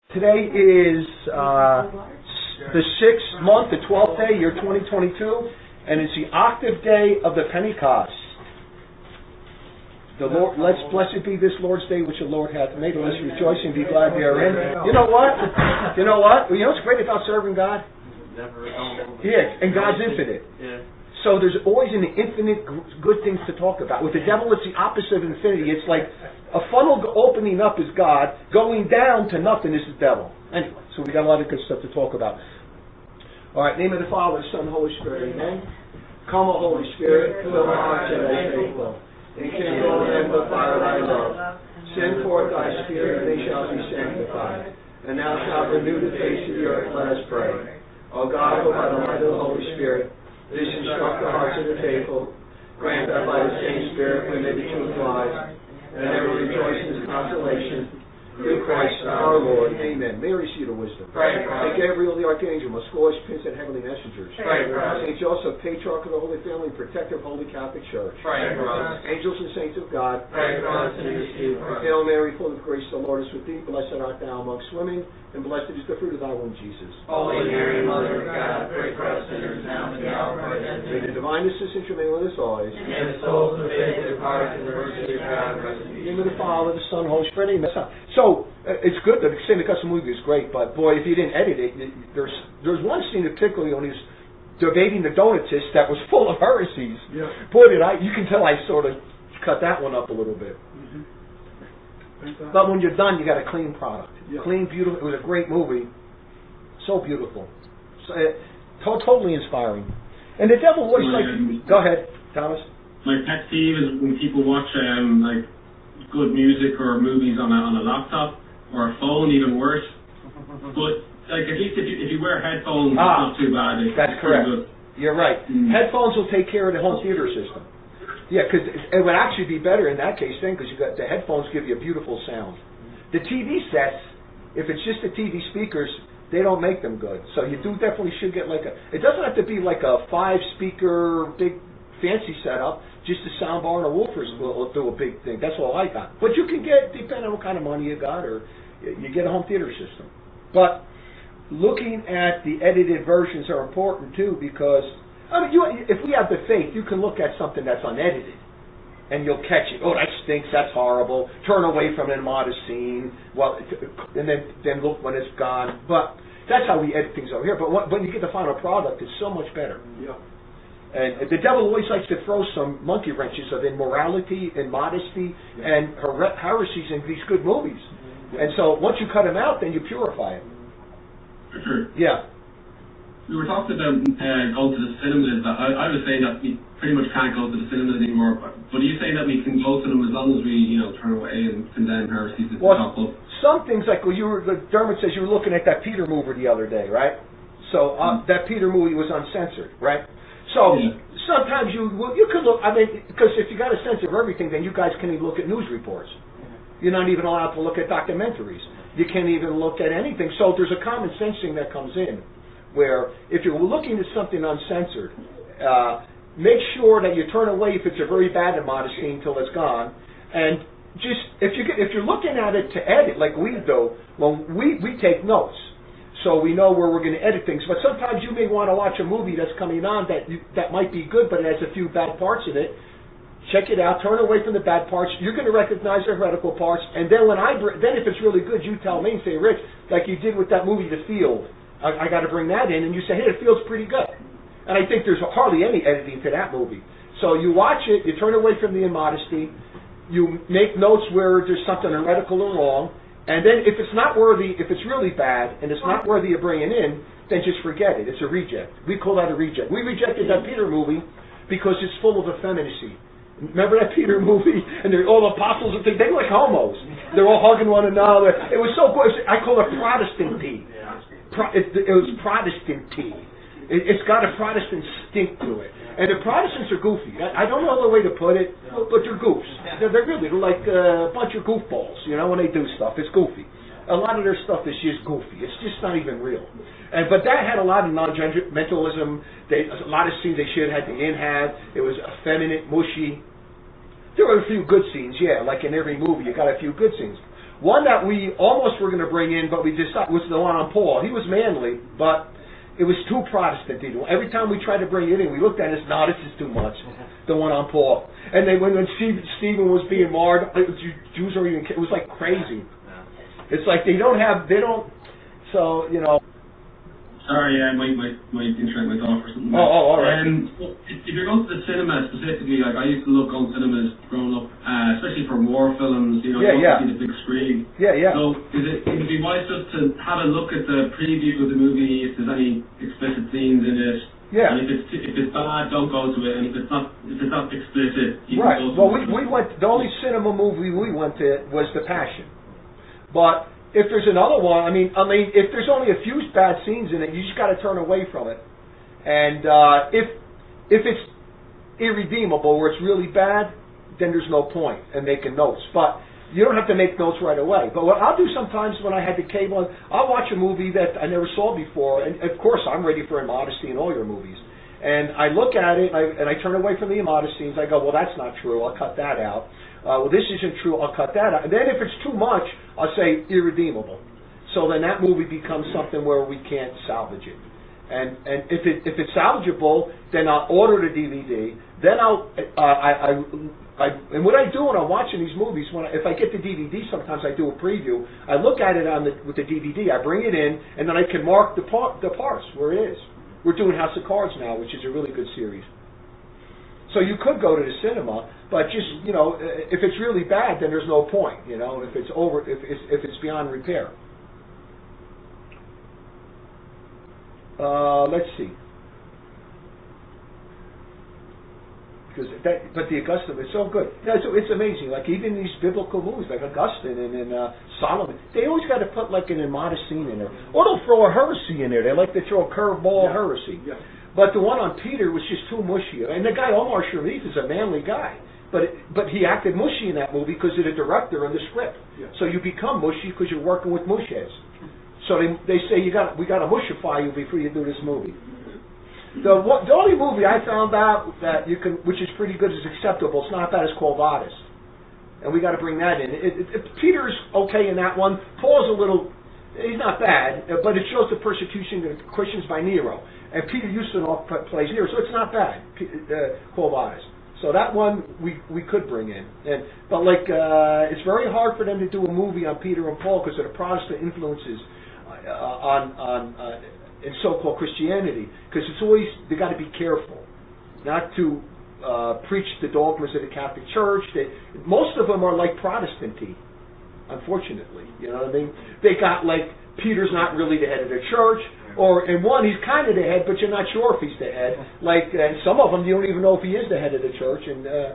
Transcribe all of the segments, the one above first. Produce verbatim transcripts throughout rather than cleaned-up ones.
Today is uh, the sixth month, the twelfth day, year twenty twenty-two, and it's the octave day of the Pentecost. The Lord, let's blessed be this Lord's day which the Lord hath made. Let us rejoice and be glad therein. You know what? You know what? You know what's great about serving God? Yeah, and God's infinite. So there's always an infinite good things to talk about. With the devil, it's the opposite of infinity. It's like a funnel opening up is God, going down to nothing is the devil. Anyway, so we got a lot of good stuff to talk about. All right, name of the Father, Son, Holy Spirit. Amen. Come, O Holy Spirit, fill the hearts of thy faithful, and kindle them with fire thy love. Send forth thy Spirit, and they shall be sanctified. And thou shalt renew the face of the earth. Let us pray. O God, who by the light of the Holy Spirit this instruct the hearts of the faithful, grant that by the same Spirit we may be truth wise, and ever rejoice in His consolation. Through Christ our Lord. Amen. Mary, seat of wisdom. Pray for Saint us. Gabriel the Archangel, Moscovius, Prince and Heavenly Messengers. Pray for us. Saint Joseph, Patriarch of the Holy Family, Protector of Holy Catholic Church. Pray for us. Angels and saints of God. Pray for us in this season. Hail Mary, full of grace, the Lord is with thee. Blessed art thou amongst women, and blessed is the fruit of thy womb, Jesus. Holy Mary, Mother of God, pray for us sinners now and at the hour of our death. May the divine assistance remain with us always. And the souls of the faithful departed in the mercy of God rest in In the peace. name of the Father, the Son, the Holy Spirit. Amen. So, uh, it's good. The Saint Augustine movie is great, but boy, if you didn't edit it, there's there's one scene particularly when he's debating the Donatists that was full of heresies. Yeah. Boy, did I, you can tell I sort of cut that one up a little bit. Mm-hmm. But when you're done, you got a clean product. Yeah. Clean, beautiful. It was a great movie. So beautiful. So, uh, to- totally inspiring. And the devil always like... Go ahead, Thomas. My pet peeve is when people watch um, like good music or movies on a, on a laptop or a phone, even worse. But like at least if you, if you wear headphones, Ah, it's not too bad. It's That's pretty correct. good. You're right. Mm. Headphones will take care of the home theater system. Yeah, because it would actually be better in that case then, because you got the headphones give you a beautiful sound. The T V sets, if it's just the T V speakers, they don't make them good. So you do definitely should get like a. It doesn't have to be like a five-speaker big fancy setup. Just a soundbar and a woofers will, will do a big thing. That's all I got. But you can get, depending on what kind of money you got, or you get a home theater system. But looking at the edited versions are important too, because I mean, you, if we have the faith, you can look at something that's unedited, and you'll catch it. Oh, that stinks. That's horrible. Turn away from an immodest scene. Well, and then then look when it's gone. But that's how we edit things over here. But when you get the final product, it's so much better. Yeah. And the devil always likes to throw some monkey wrenches of immorality, immodesty, Yeah. and her- heresies in these good movies. And so once you cut them out, then you purify it. For sure. Yeah. We were talking about uh, going to the cinemas. I, I was saying that we pretty much can't go to the cinemas anymore. But, but are you saying that we can go to them as long as we, you know, turn away and condemn heresies at the top Well, of? some things like well, you were, Dermot says you were looking at that Peter movie the other day, right? So uh, that Peter movie was uncensored, right? So Yeah. sometimes you well, you could look. I mean, because if you got a sense of everything, then you guys can't even look at news reports. You're not even allowed to look at documentaries. You can't even look at anything. So there's a common sense thing that comes in, where if you're looking at something uncensored, uh, make sure that you turn away if it's a very bad immodest scene until it's gone, and just if you if you're looking at it to edit like we do, well, we we take notes. So we know where we're going to edit things. But sometimes you may want to watch a movie that's coming on that you, that might be good, but it has a few bad parts in it. Check it out. Turn away from the bad parts. You're going to recognize the heretical parts. And then when I br- then if it's really good, you tell me and say, Rich, like you did with that movie, The Field. I, I got to bring that in. And you say, hey, The Field's pretty good. And I think there's hardly any editing to that movie. So you watch it. You turn away from the immodesty. You make notes where there's something heretical or wrong. And then if it's not worthy, if it's really bad, and it's not worthy of bringing in, then just forget it. It's a reject. We call that a reject. We rejected that Peter movie because it's full of effeminacy. Remember that Peter movie? And they're all apostles and things. They were like homos. They're all hugging one another. It was so good. I call it Protestant tea. Pro, it, it was Protestant tea. It, it's got a Protestant stink to it. And the Protestants are goofy. I, I don't know the way to put it, but they're goofs. They're, they're really they're like a bunch of goofballs, you know, when they do stuff. It's goofy. A lot of their stuff is just goofy. It's just not even real. And but that had a lot of non-judgmentalism. They, a lot of scenes they should have had, they didn't have. It was effeminate, mushy. There were a few good scenes, yeah, like in every movie, you got a few good scenes. One that we almost were going to bring in, but we decided was the one on Paul. He was manly, but it was too Protestant. Every time we tried to bring it in, we looked at it and said, no, this is too much. The one on Paul. And then when, when Steve, Stephen was being marred, Jews are even, it was like crazy. It's like they don't have, they don't, so, you know. Sorry, yeah, I might, might, might interrupt myself or something. Oh, oh, all right. Um, if, if you're going to the cinema specifically, like I used to love going to cinemas growing up, uh, especially for war films, you know, yeah, you yeah. see the big screen. Yeah, yeah. So is it, would it be wise just to have a look at the preview of the movie, if there's any explicit scenes in it? Yeah. And if it's, if it's bad, don't go to it, and if it's not, if it's not explicit, you right. can go to Well, it. we, we went, the only cinema movie we went to was The Passion. But if there's another one, I mean, I mean, if there's only a few bad scenes in it, you just got to turn away from it. And uh, if if it's irredeemable, where it's really bad, then there's no point in making notes. But you don't have to make notes right away. But what I'll do sometimes when I had the cable, I'll watch a movie that I never saw before, and of course I'm ready for immodesty in all your movies. And I look at it, and I, and I turn away from the immodest scenes. I go, well, that's not true. I'll cut that out. Uh, well, this isn't true. I'll cut that out. And then if it's too much, I'll say irredeemable. So then that movie becomes something where we can't salvage it. And and if it if it's salvageable, then I'll order the D V D. Then I'll uh, I, I I and what I do when I'm watching these movies, when I, if I get the D V D, sometimes I do a preview. I look at it on the with the D V D. I bring it in, and then I can mark the part the parts where it is. We're doing House of Cards now, which is a really good series. So you could go to the cinema, but just, you know, if it's really bad, then there's no point, you know, if it's over, if it's, if it's beyond repair. Uh, let's see. Because that, but the Augustine, it's so good. You know, it's, it's amazing. Like even these biblical movies, like Augustine and, and uh, Solomon, they always got to put like an immodest scene in there, or they'll throw a heresy in there. They like to throw a curveball yeah. heresy. Yeah. But the one on Peter was just too mushy. And the guy Omar Sharif is a manly guy, but it, but he acted mushy in that movie because of the director and the script. Yeah. So you become mushy because you're working with mush heads. So they they say you got we got to mushify you before you do this movie. The what, the only movie I found out that you can, which is pretty good, is acceptable. It's not bad. It's called Otis, and we got to bring that in. It, it, it, Peter's okay in that one. Paul's a little, he's not bad, but it shows the persecution of Christians by Nero, and Peter Ustinov plays Nero, so it's not bad. Uh, called Otis. So that one we we could bring in, and but like uh, it's very hard for them to do a movie on Peter and Paul because of the Protestant influences uh, on on. Uh, in so-called Christianity, because it's always, they got to be careful not to uh, preach the dogmas of the Catholic Church. They, most of them are like Protestant-y, unfortunately. You know what I mean? They got like, Peter's not really the head of the church, or in one, he's kind of the head, but you're not sure if he's the head. Like, and some of them, you don't even know if he is the head of the church. And uh,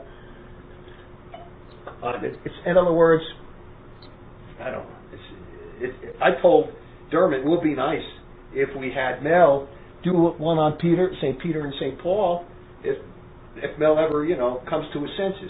uh, it's, in other words, I don't know. It's, it, it, I told Dermot, it would be nice if we had Mel do one on Peter, Saint Peter and Saint Paul, if if Mel ever, you know, comes to his senses.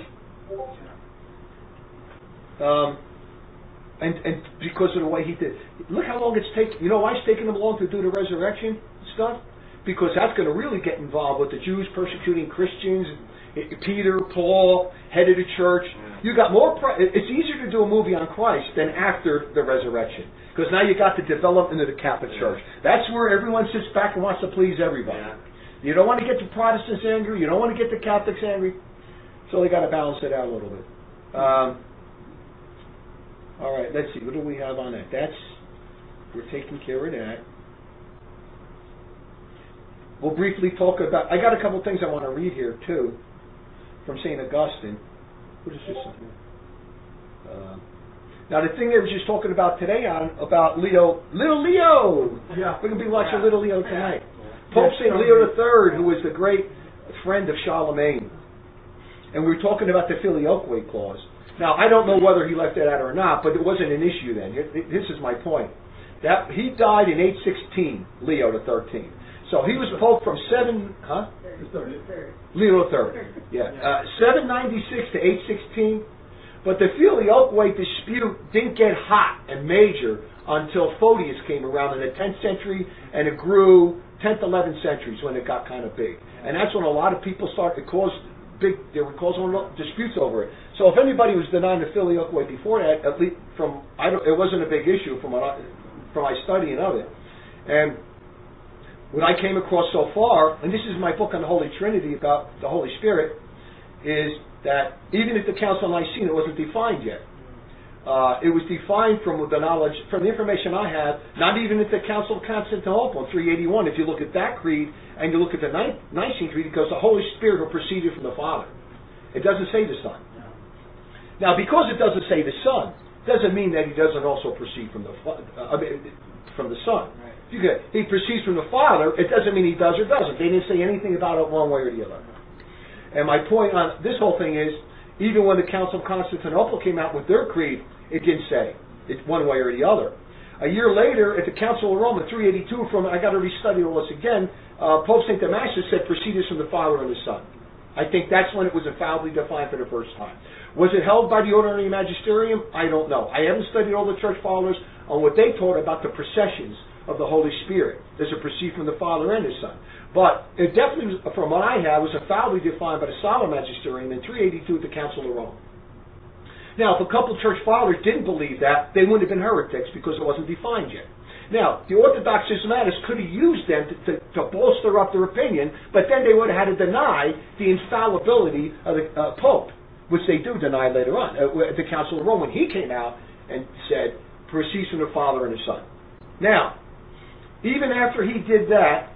Um, and and because of the way he did, look how long it's taken. You know why it's taken him long to do the resurrection stuff? Because that's going to really get involved with the Jews persecuting Christians. Peter, Paul, head of the church. You got more. It's easier to do a movie on Christ than after the resurrection, because now you got to develop into the Catholic Church. That's where everyone sits back and wants to please everybody. Yeah. You don't want to get the Protestants angry. You don't want to get the Catholics angry. So they got to balance it out a little bit. Um, all right, let's see. What do we have on that? That's we're taking care of that. We'll briefly talk about. I got a couple of things I want to read here too, from Saint Augustine. What is this? Uh, now the thing they were just talking about today on about Leo, Little Leo. Yeah. We're gonna be watching Yeah. Little Leo tonight. Pope Saint Leo the Third, who was the great friend of Charlemagne, and we were talking about the filioque clause. Now I don't know whether he left that out or not, but it wasn't an issue then. This is my point. That he died in eight sixteen, Leo the Thirteenth. So he was Pope from seven, huh? Leo the Third. Yeah, uh, seven ninety-six to eight sixteen. But the filioque dispute didn't get hot and major until Photius came around in the tenth century, and it grew tenth, eleventh centuries when it got kind of big. And that's when a lot of people started to cause big, there were causing disputes over it. So if anybody was denying the filioque before that, at least from, I don't, it wasn't a big issue from what I, from my studying of it. And what I came across so far, and this is my book on the Holy Trinity about the Holy Spirit, is that even at the Council of Nicene, it wasn't defined yet. Uh, it was defined from the knowledge, from the information I have, not even at the Council of Constantinople in three eighty-one. If you look at that creed and you look at the Nicene Creed, because the Holy Spirit will proceed from the Father. It doesn't say the Son. Now, because it doesn't say the Son, doesn't mean that he doesn't also proceed from the uh, I mean, from the Son. Right. You get, he proceeds from the Father. It doesn't mean he does or doesn't. They didn't say anything about it one way or the other. And my point on this whole thing is, even when the Council of Constantinople came out with their creed, it didn't say it's one way or the other. A year later, at the Council of Rome in three eighty-two, from I got to restudy all this again. Uh, Pope Saint Damasus said, "Proceeded from the Father and the Son." I think that's when it was infallibly defined for the first time. Was it held by the ordinary magisterium? I don't know. I haven't studied all the church fathers on what they taught about the processions of the Holy Spirit. Does it proceed from the Father and the Son? But it definitely, from what I have, was infallibly defined by the Solemn Magisterium in three eighty-two at the Council of Rome. Now, if a couple church fathers didn't believe that, they wouldn't have been heretics because it wasn't defined yet. Now, the Orthodox Schismatics could have used them to, to, to bolster up their opinion, but then they would have had to deny the infallibility of the uh, Pope, which they do deny later on. Uh, at the Council of Rome, when he came out and said, proceeds from the Father and the Son. Now, even after he did that,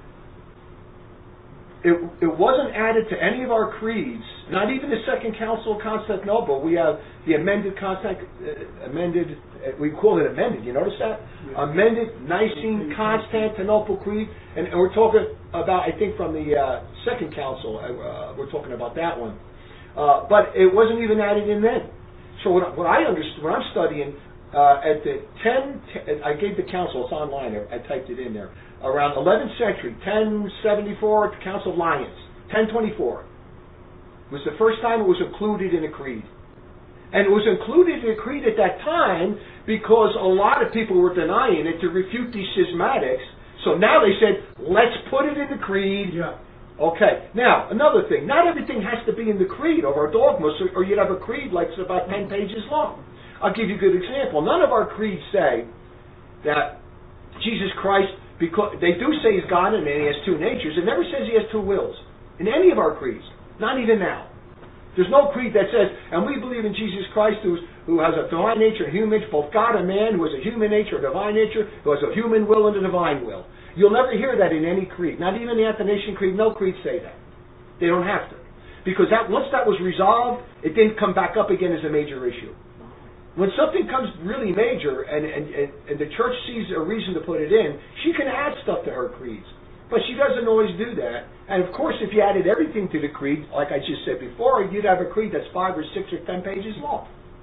It, it wasn't added to any of our creeds, not even the Second Council of Constantinople. We have the amended, Constant, uh, amended uh, we call it amended, you notice that? Yeah. Amended Nicene Constantinople Creed, and, and we're talking about, I think from the uh, Second Council, uh, we're talking about that one. Uh, but it wasn't even added in then. So what, what I understood, what I'm studying, uh, at the ten, I gave the council, it's online, I, I typed it in there. Around eleventh century, ten seventy-four at the Council of Lyons, ten twenty-four, was the first time it was included in a creed. And it was included in a creed at that time because a lot of people were denying it to refute these schismatics. So now they said, let's put it in the creed. Yeah. Okay. Now, another thing, not everything has to be in the creed of our dogmas, or you'd have a creed like it's about ten pages long. I'll give you a good example. None of our creeds say that Jesus Christ, because they do say he's God and he has two natures. It never says he has two wills in any of our creeds, not even now. There's no creed that says, and we believe in Jesus Christ who's, who has a divine nature and human nature, both God and man, who has a human nature, a divine nature, who has a human will and a divine will. You'll never hear that in any creed. Not even the Athanasian Creed, no creeds say that. They don't have to. Because that once that was resolved, it didn't come back up again as a major issue. When something comes really major and, and, and, and the church sees a reason to put it in, she can add stuff to her creeds. But she doesn't always do that. And of course, if you added everything to the creed, like I just said before, you'd have a creed that's five or six or ten pages long.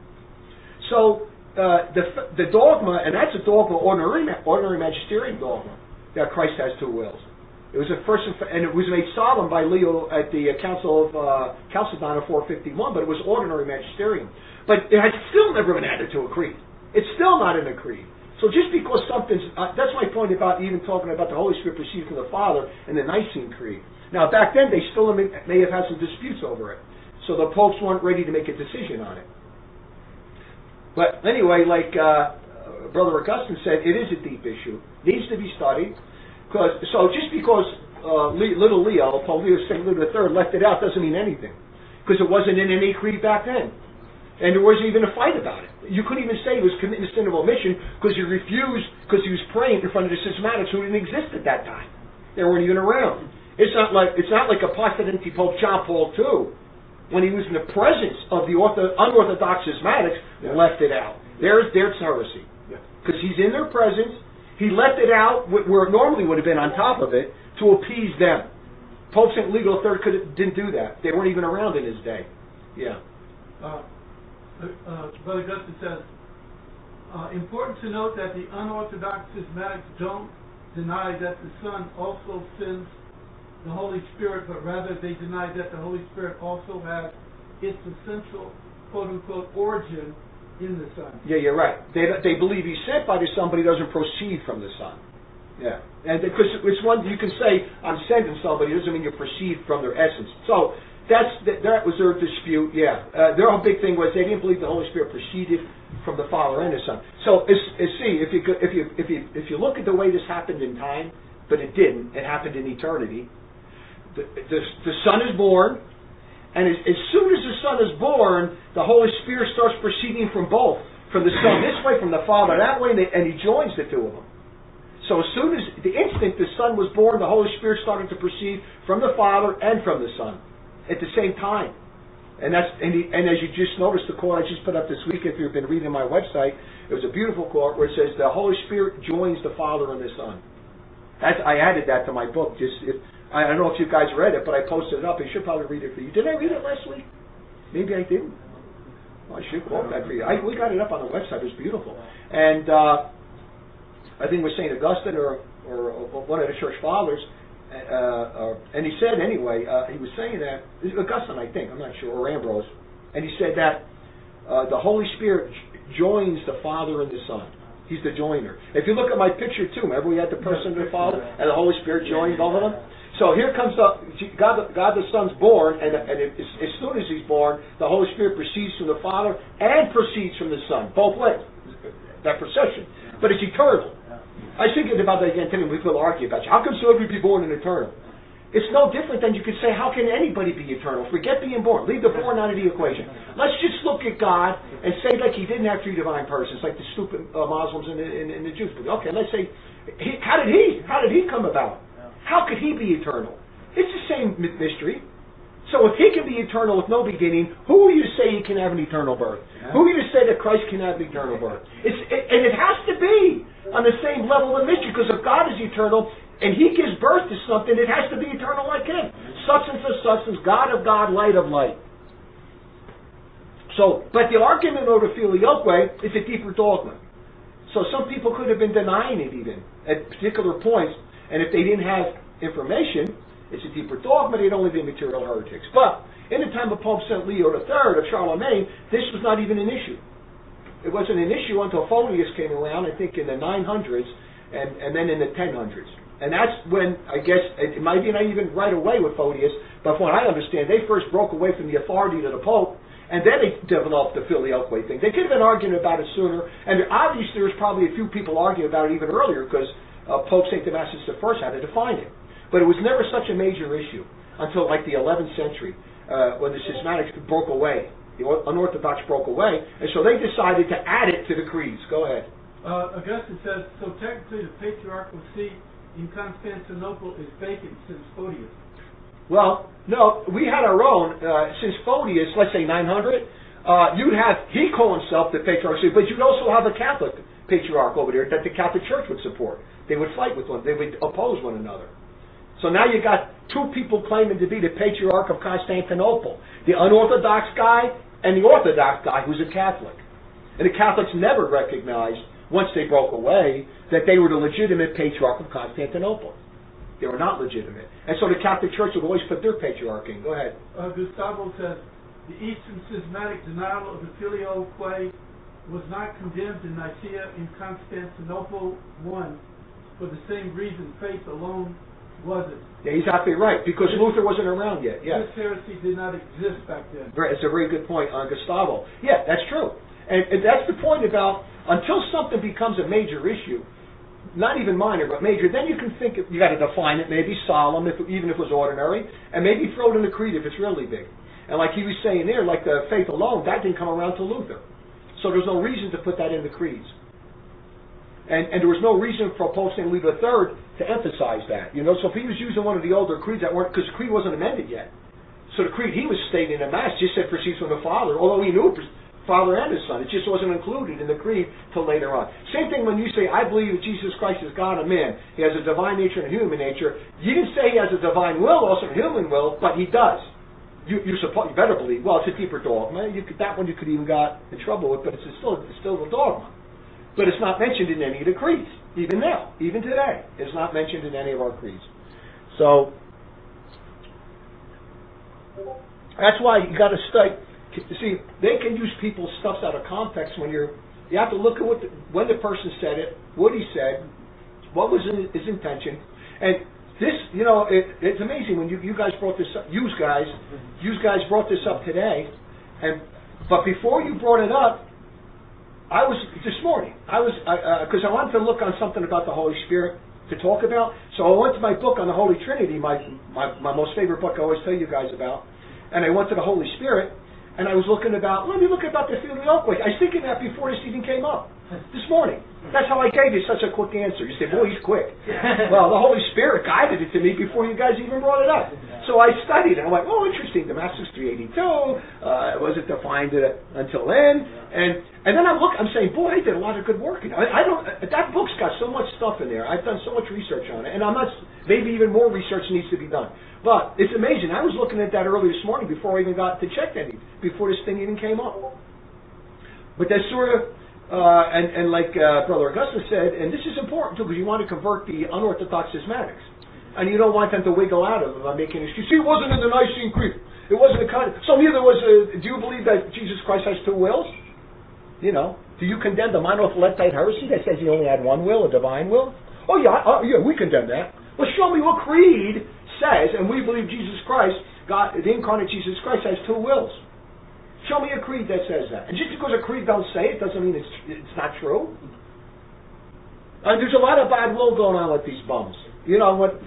So uh, the, the dogma, and that's a dogma, ordinary, ordinary magisterium dogma, that Christ has two wills. It was a first, and it was made solemn by Leo at the Council of uh, Chalcedon in four fifty-one, but it was ordinary magisterium. But it has still never been added to a creed. It's still not in a creed. So just because something's, uh, that's my point about even talking about the Holy Spirit proceeding from the Father in the Nicene Creed. Now back then they still may, may have had some disputes over it. So the popes weren't ready to make a decision on it. But anyway, like uh, Brother Augustine said, it is a deep issue. Needs to be studied. Cause, so just because uh, little Leo, Pope Leo, Saint Leo the Third left it out doesn't mean anything. Because it wasn't in any creed back then. And there wasn't even a fight about it. You couldn't even say he was committing a sin of omission because he refused, because he was praying in front of the schismatics who didn't exist at that time. They weren't even around. It's not like it's not like Apostolante Pope John Paul the Second, when he was in the presence of the ortho, unorthodox schismatics, yeah. left it out. There's their heresy. Because yeah. he's in their presence, he left it out where it normally would have been on top of it to appease them. Pope Saint Leo the Third could, didn't do that. They weren't even around in his day. Yeah. Uh, Uh, Brother Augustine says, uh, important to note that the unorthodox schismatics don't deny that the Son also sends the Holy Spirit, but rather they deny that the Holy Spirit also has its essential, quote-unquote, origin in the Son. Yeah, you're right. They they believe he's sent by the Son, but he doesn't proceed from the Son. Yeah. And because it's one, you can say, I'm sending somebody, it doesn't mean you proceed from their essence. So, That's that, that was their dispute. Yeah, uh, their whole big thing was they didn't believe the Holy Spirit proceeded from the Father and the Son. So, is, is, see, if you could- if you if you if you look at the way this happened in time, but it didn't. It happened in eternity. The the, the Son is born, and as, as soon as the Son is born, the Holy Spirit starts proceeding from both, from the Son this way, from the Father that way, and, they, and He joins the two of them. So as soon as the instant the Son was born, the Holy Spirit started to proceed from the Father and from the Son at the same time. And that's and, he, and as you just noticed, the quote I just put up this week, if you've been reading my website, it was a beautiful quote where it says, the Holy Spirit joins the Father and the Son. That's, I added that to my book. Just if, I don't know if you guys read it, but I posted it up. You should probably read it for you. Did I read it last week? Maybe I didn't. Well, I should quote that for you. I, we got it up on the website. It was beautiful. And uh, I think it was Saint Augustine or, or, or one of the church fathers. Uh, uh, and he said anyway, uh, he was saying that, Augustine I think, I'm not sure, or Ambrose, and he said that uh, the Holy Spirit joins the Father and the Son. He's the joiner. If you look at my picture too, remember we had the person and the Father, and the Holy Spirit joined both of them? So here comes the, God, God the Son's born, and, and it, as soon as He's born, the Holy Spirit proceeds from the Father and proceeds from the Son, both ways, that procession. But it's eternal. I was thinking about that again today. We will argue about it. How can somebody be born in eternal? It's no different than you could say, how can anybody be eternal? Forget being born. Leave the born out of the equation. Let's just look at God and say like He didn't have three divine persons, like the stupid uh, Muslims and the, and, and the Jews. But okay, let's say, he, how did He? How did He come about? How could He be eternal? It's the same mystery. So if He can be eternal with no beginning, who are you to say He can have an eternal birth? Yeah. Who are you to say that Christ can have an eternal birth? It's, it, and it has to be on the same level of mystery, because if God is eternal and He gives birth to something, it has to be eternal like Him. Substance of substance, God of God, light of light. So, but the argument over filioque is a deeper dogma. So some people could have been denying it even at particular points, and if they didn't have information, it's a deeper dogma, they'd only be material heretics. But in the time of Pope Saint Leo the Third of Charlemagne, this was not even an issue. It wasn't an issue until Photius came around, I think in the nine hundreds, and, and then in the ten hundreds. And that's when, I guess, it might be not even right away with Photius, but from what I understand, they first broke away from the authority of the Pope, and then they developed the filioque thing. They could have been arguing about it sooner, and obviously there was probably a few people arguing about it even earlier, because uh, Pope Saint Damasus the First had to define it. But it was never such a major issue until like the eleventh century, uh, when the schismatics broke away. The unorthodox broke away, and so they decided to add it to the creeds. Go ahead. Uh, Augustine says, so technically the patriarchal seat in Constantinople is vacant since Photius. Well, no, we had our own, uh, since Photius, let's say nine hundred, uh, you'd have, he called himself the patriarchal seat, but you'd also have a Catholic patriarch over there that the Catholic Church would support. They would fight with one, they would oppose one another. So now you got two people claiming to be the Patriarch of Constantinople. The unorthodox guy and the Orthodox guy who's a Catholic. And the Catholics never recognized, once they broke away, that they were the legitimate Patriarch of Constantinople. They were not legitimate. And so the Catholic Church would always put their patriarch in. Go ahead. Uh, Gustavo says, the Eastern schismatic denial of the filioque was not condemned in Nicaea in Constantinople one for the same reason faith alone wasn't. Yeah, he's exactly right, because Luther wasn't around yet. Yeah. This heresy did not exist back then. It's a very good point on Gustavo. Yeah, that's true. And, and that's the point about, until something becomes a major issue, not even minor, but major, then you can think, of, you got to define it, maybe solemn, if, even if it was ordinary, and maybe throw it in the creed if it's really big. And like he was saying there, like the faith alone, that didn't come around to Luther. So there's no reason to put that in the creeds. And, and there was no reason for Pope Saint Leo the Third to emphasize that. You know, so if he was using one of the older creeds that weren't, because the creed wasn't amended yet. So the creed he was stating in Mass just said proceeds from the Father, although he knew Father and His Son. It just wasn't included in the creed till later on. Same thing when you say, I believe that Jesus Christ is God and man. He has a divine nature and a human nature. You didn't say He has a divine will, also a human will, but He does. You, you, suppose, you better believe. Well, it's a deeper dogma. You could, that one you could even got in trouble with, but it's still, it's still a dogma. But it's not mentioned in any of the creeds, even now, even today. It's not mentioned in any of our creeds. So, that's why you got to study. See, they can use people's stuff out of context when you're, you have to look at what the, when the person said it, what he said, what was in, his intention. And this, you know, it, it's amazing when you, you guys brought this up, you guys, you guys brought this up today, and, but before you brought it up, I was, this morning, I was, because I, uh, I wanted to look on something about the Holy Spirit to talk about, so I went to my book on the Holy Trinity, my, my, my most favorite book I always tell you guys about, and I went to the Holy Spirit, and I was looking about, let me look about the filioque. I was thinking that before this even came up, this morning. That's how I gave you such a quick answer. You say, boy, he's quick. Well, the Holy Spirit guided it to me before you guys even brought it up. So I studied it. I'm like, oh, interesting. Damascus three eighty-two. Uh, wasn't defined uh, until then. And and then I'm look. I'm saying, boy, I did a lot of good work. You know, I, I don't. That book's got so much stuff in there. I've done so much research on it, and I'm not. Maybe even more research needs to be done. But it's amazing. I was looking at that early this morning before I even got to check any. Before this thing even came up. But that's sort of. Uh, and, and like uh, Brother Augustus said, and this is important too, because you want to convert the unorthodox schismatics. And you don't want them to wiggle out of it by making an excuse. See, it wasn't in the Nicene Creed. It wasn't a kind of... So neither was a... Do you believe that Jesus Christ has two wills? You know. Do you condemn the monophyletite heresy that says he only had one will, a divine will? Oh yeah, uh, yeah, we condemn that. Well, show me what creed says, and we believe Jesus Christ, God, the incarnate Jesus Christ has two wills. Show me a creed that says that. And just because a creed don't say it doesn't mean it's it's not true. Uh, there's a lot of bad will going on with these bums. You know what?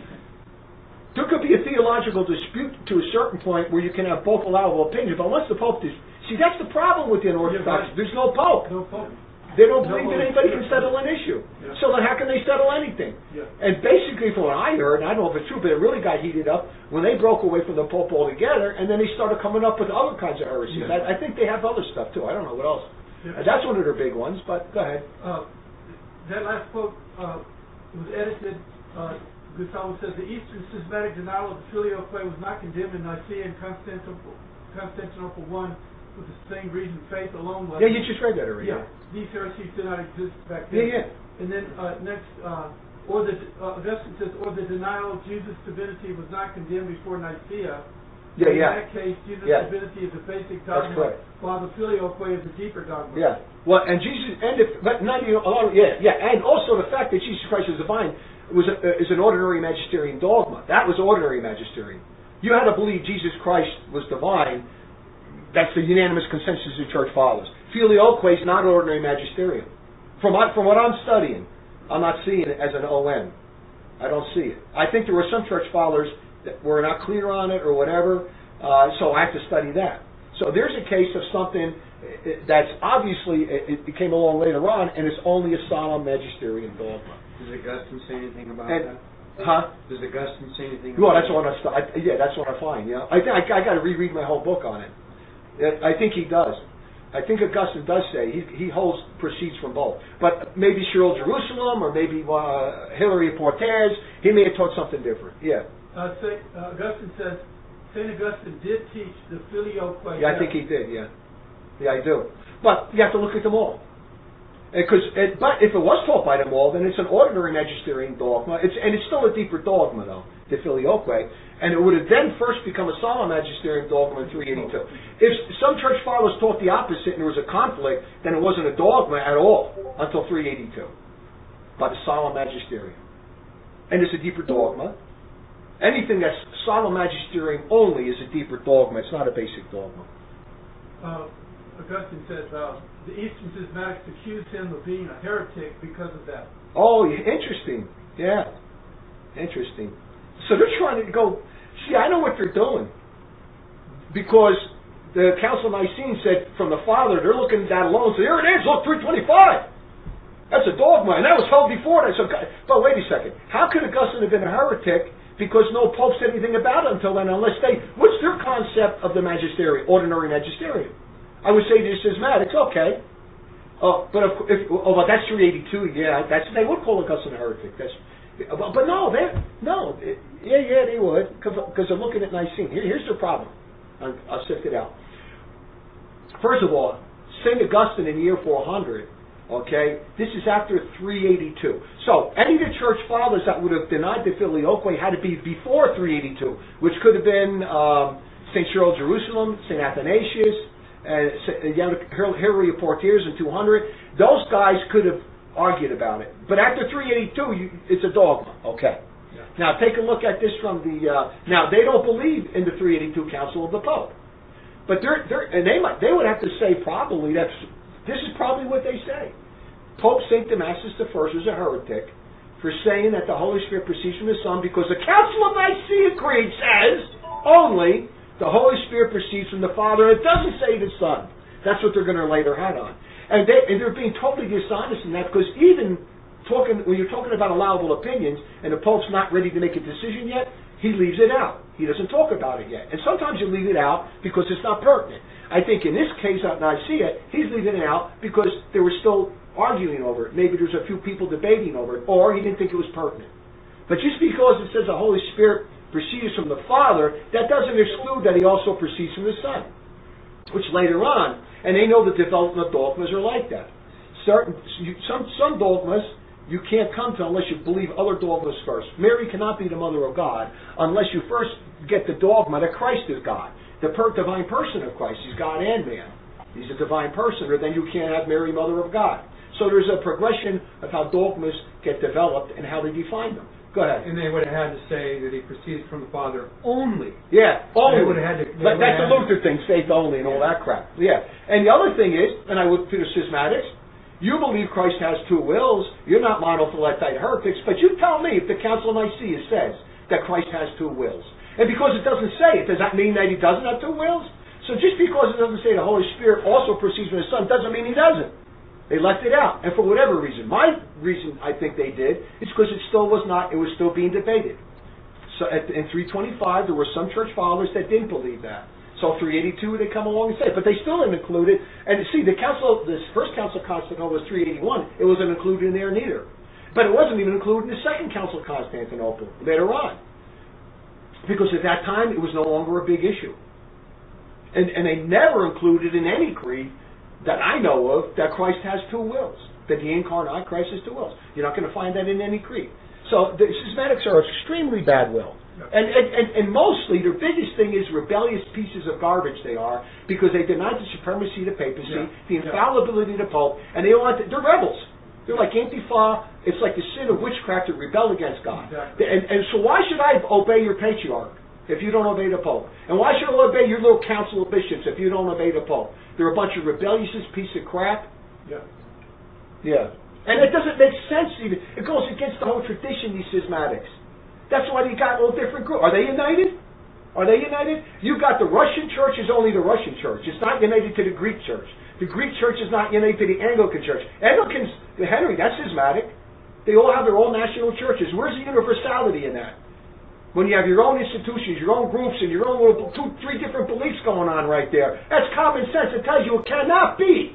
There could be a theological dispute to a certain point where you can have both allowable opinions, but unless the Pope... Dis- See, that's the problem with the unorthodox. There's no Pope. No Pope. They don't believe that anybody can settle an issue. Yeah. So then how can they settle anything? Yeah. And basically from what I heard, and I don't know if it's true, but it really got heated up when they broke away from the Pope altogether, and then they started coming up with other kinds of heresies. Yeah. I, I think they have other stuff too. I don't know what else. Yeah. Uh, that's one of their big ones, but go ahead. Uh, that last quote uh, was edited. Uh, Gustavo says, the Eastern schismatic denial of the filioque was not condemned in Nicaea and Constantinople, Constantinople one with the same reason faith alone was. Yeah, you just read that already. Yeah. These heresies did not exist back then. Yeah, yeah. And then uh, next, uh, or the uh, Augustine says, or the denial of Jesus' divinity was not condemned before Nicaea. Yeah, in yeah. that case, Jesus' yeah. divinity is a basic That's dogma, correct. while the filioque is a deeper dogma. Yeah. Well, and Jesus, and if, but not even a lot. Of, yeah, yeah, and also the fact that Jesus Christ is divine was a, uh, is an ordinary magisterian dogma. That was ordinary magisterian. You had to believe Jesus Christ was divine. That's the unanimous consensus of church fathers. Filioque is not ordinary magisterium. From what, from what I'm studying, I'm not seeing it as an O M. I don't see it. I think there were some church fathers that were not clear on it or whatever, uh, so I have to study that. So there's a case of something that's obviously, it, it came along later on, and it's only a solemn magisterium dogma. Does Augustine say anything about and, that? Huh? Does Augustine say anything Well, about that's what I, st- I yeah, that's what I find. Yeah, I think I, I got to reread my whole book on it. I think he does. I think Augustine does say he he holds proceeds from both, but maybe Cyril Jerusalem or maybe uh, Hilary of Poitiers, he may have taught something different. Yeah. Uh, Saint, uh, Augustine says Saint Augustine did teach the filioque. Yeah, I think he did. Yeah, yeah, I do. But you have to look at them all. Because, but if it was taught by them all, then it's an ordinary magisterian dogma. It's and it's still a deeper dogma, though, the filioque, and it would have then first become a solemn magisterian dogma in three eighty-two. If some church fathers taught the opposite and there was a conflict, then it wasn't a dogma at all until three eighty-two, by the solemn magisterium. And it's a deeper dogma. Anything that's solemn magisterium only is a deeper dogma. It's not a basic dogma. Uh, Augustine says uh, the Eastern schismatics accused him of being a heretic because of that. Oh, interesting. Yeah, interesting. So they're trying to go. See, I know what they're doing because the Council of Nicene said from the Father, they're looking at that alone. So here it is. Look, three twenty-five. That's a dogma, and that was held before that. So, but wait a second. How could Augustine have been a heretic? Because no Pope said anything about it until then, unless they. What's their concept of the magisterium, ordinary magisterium? I would say to the schismatics, okay. Oh, but if, if oh, well, that's three eighty-two. Yeah, that's they would call Augustine a heretic. That's, but, but no, they no. It, yeah, yeah, they would because they're looking at Nicene. Here, here's the problem. I'll, I'll sift it out. First of all, Saint Augustine in the year four hundred. Okay, this is after three eighty-two. So any of the church fathers that would have denied the filioque had to be before three eighty-two, which could have been um, Saint Cyril of Jerusalem, Saint Athanasius. Uh, Hilary of Poitiers in two hundred, those guys could have argued about it. But after three eighty-two, you, it's a dogma. Okay. Yeah. Now, take a look at this from the, uh, now, they don't believe in the three eighty-two Council of the Pope. But they're, they're, and they might, they would have to say probably, that's, this is probably what they say. Pope Saint Damasus the First was a heretic for saying that the Holy Spirit proceeds from the Son because the Council of Nicaea Creed says only the Holy Spirit proceeds from the Father. It doesn't say the Son. That's what they're going to lay their hat on. And, they, and they're being totally dishonest in that because even talking, when you're talking about allowable opinions and the Pope's not ready to make a decision yet, he leaves it out. He doesn't talk about it yet. And sometimes you leave it out because it's not pertinent. I think in this case at Nicaea, he's leaving it out because they were still arguing over it. Maybe there's a few people debating over it, or he didn't think it was pertinent. But just because it says the Holy Spirit proceeds from the Father, that doesn't exclude that he also proceeds from the Son. Which later on, and they know the development of dogmas are like that. Certain, some, some dogmas you can't come to unless you believe other dogmas first. Mary cannot be the mother of God unless you first get the dogma that Christ is God. The per- divine person of Christ. He's God and man. He's a divine person, or then you can't have Mary mother of God. So there's a progression of how dogmas get developed and how they define them. Go ahead. And they would have had to say that he proceeds from the Father only. Yeah, only. They would have had to. But that's the Luther thing, faith only and all that crap. Yeah. And the other thing is, and I look to the schismatics, you believe Christ has two wills. You're not monophyletite heretics, but you tell me if the Council of Nicaea says that Christ has two wills. And because it doesn't say it, does that mean that he doesn't have two wills? So just because it doesn't say the Holy Spirit also proceeds from the Son doesn't mean he doesn't. They left it out. And for whatever reason. My reason I think they did is because it still was not, it was still being debated. So at, in three twenty-five, there were some church fathers that didn't believe that. So three eighty-two, they come along and say it. But they still didn't include it. And see, the council, this first council of Constantinople was three eighty-one. It wasn't included in there neither. But it wasn't even included in the second council of Constantinople later on. Because at that time, it was no longer a big issue. And, and they never included in any creed that I know of that Christ has two wills. That the incarnate Christ has two wills. You're not going to find that in any creed. So the schismatics are extremely bad will. And, and, and, and mostly their biggest thing is rebellious pieces of garbage they are, because they deny the supremacy of the papacy, yeah. the infallibility of the Pope, and they want to, they're rebels. They're like Antifa. It's like the sin of witchcraft to rebel against God. Exactly. And, and so why should I obey your patriarch if you don't obey the Pope? And why should I obey your little council of bishops if you don't obey the Pope? They're a bunch of rebellious piece of crap. Yeah. Yeah. And it doesn't make sense even. It goes against the whole tradition, these schismatics. That's why you got a little different group. Are they united? Are they united? You got the Russian church is only the Russian church. It's not united to the Greek church. The Greek church is not united to the Anglican church. Anglicans, the Henry, that's schismatic. They all have their own national churches. Where's the universality in that? When you have your own institutions, your own groups, and your own little two, three different beliefs going on right there. That's common sense. It tells you it cannot be.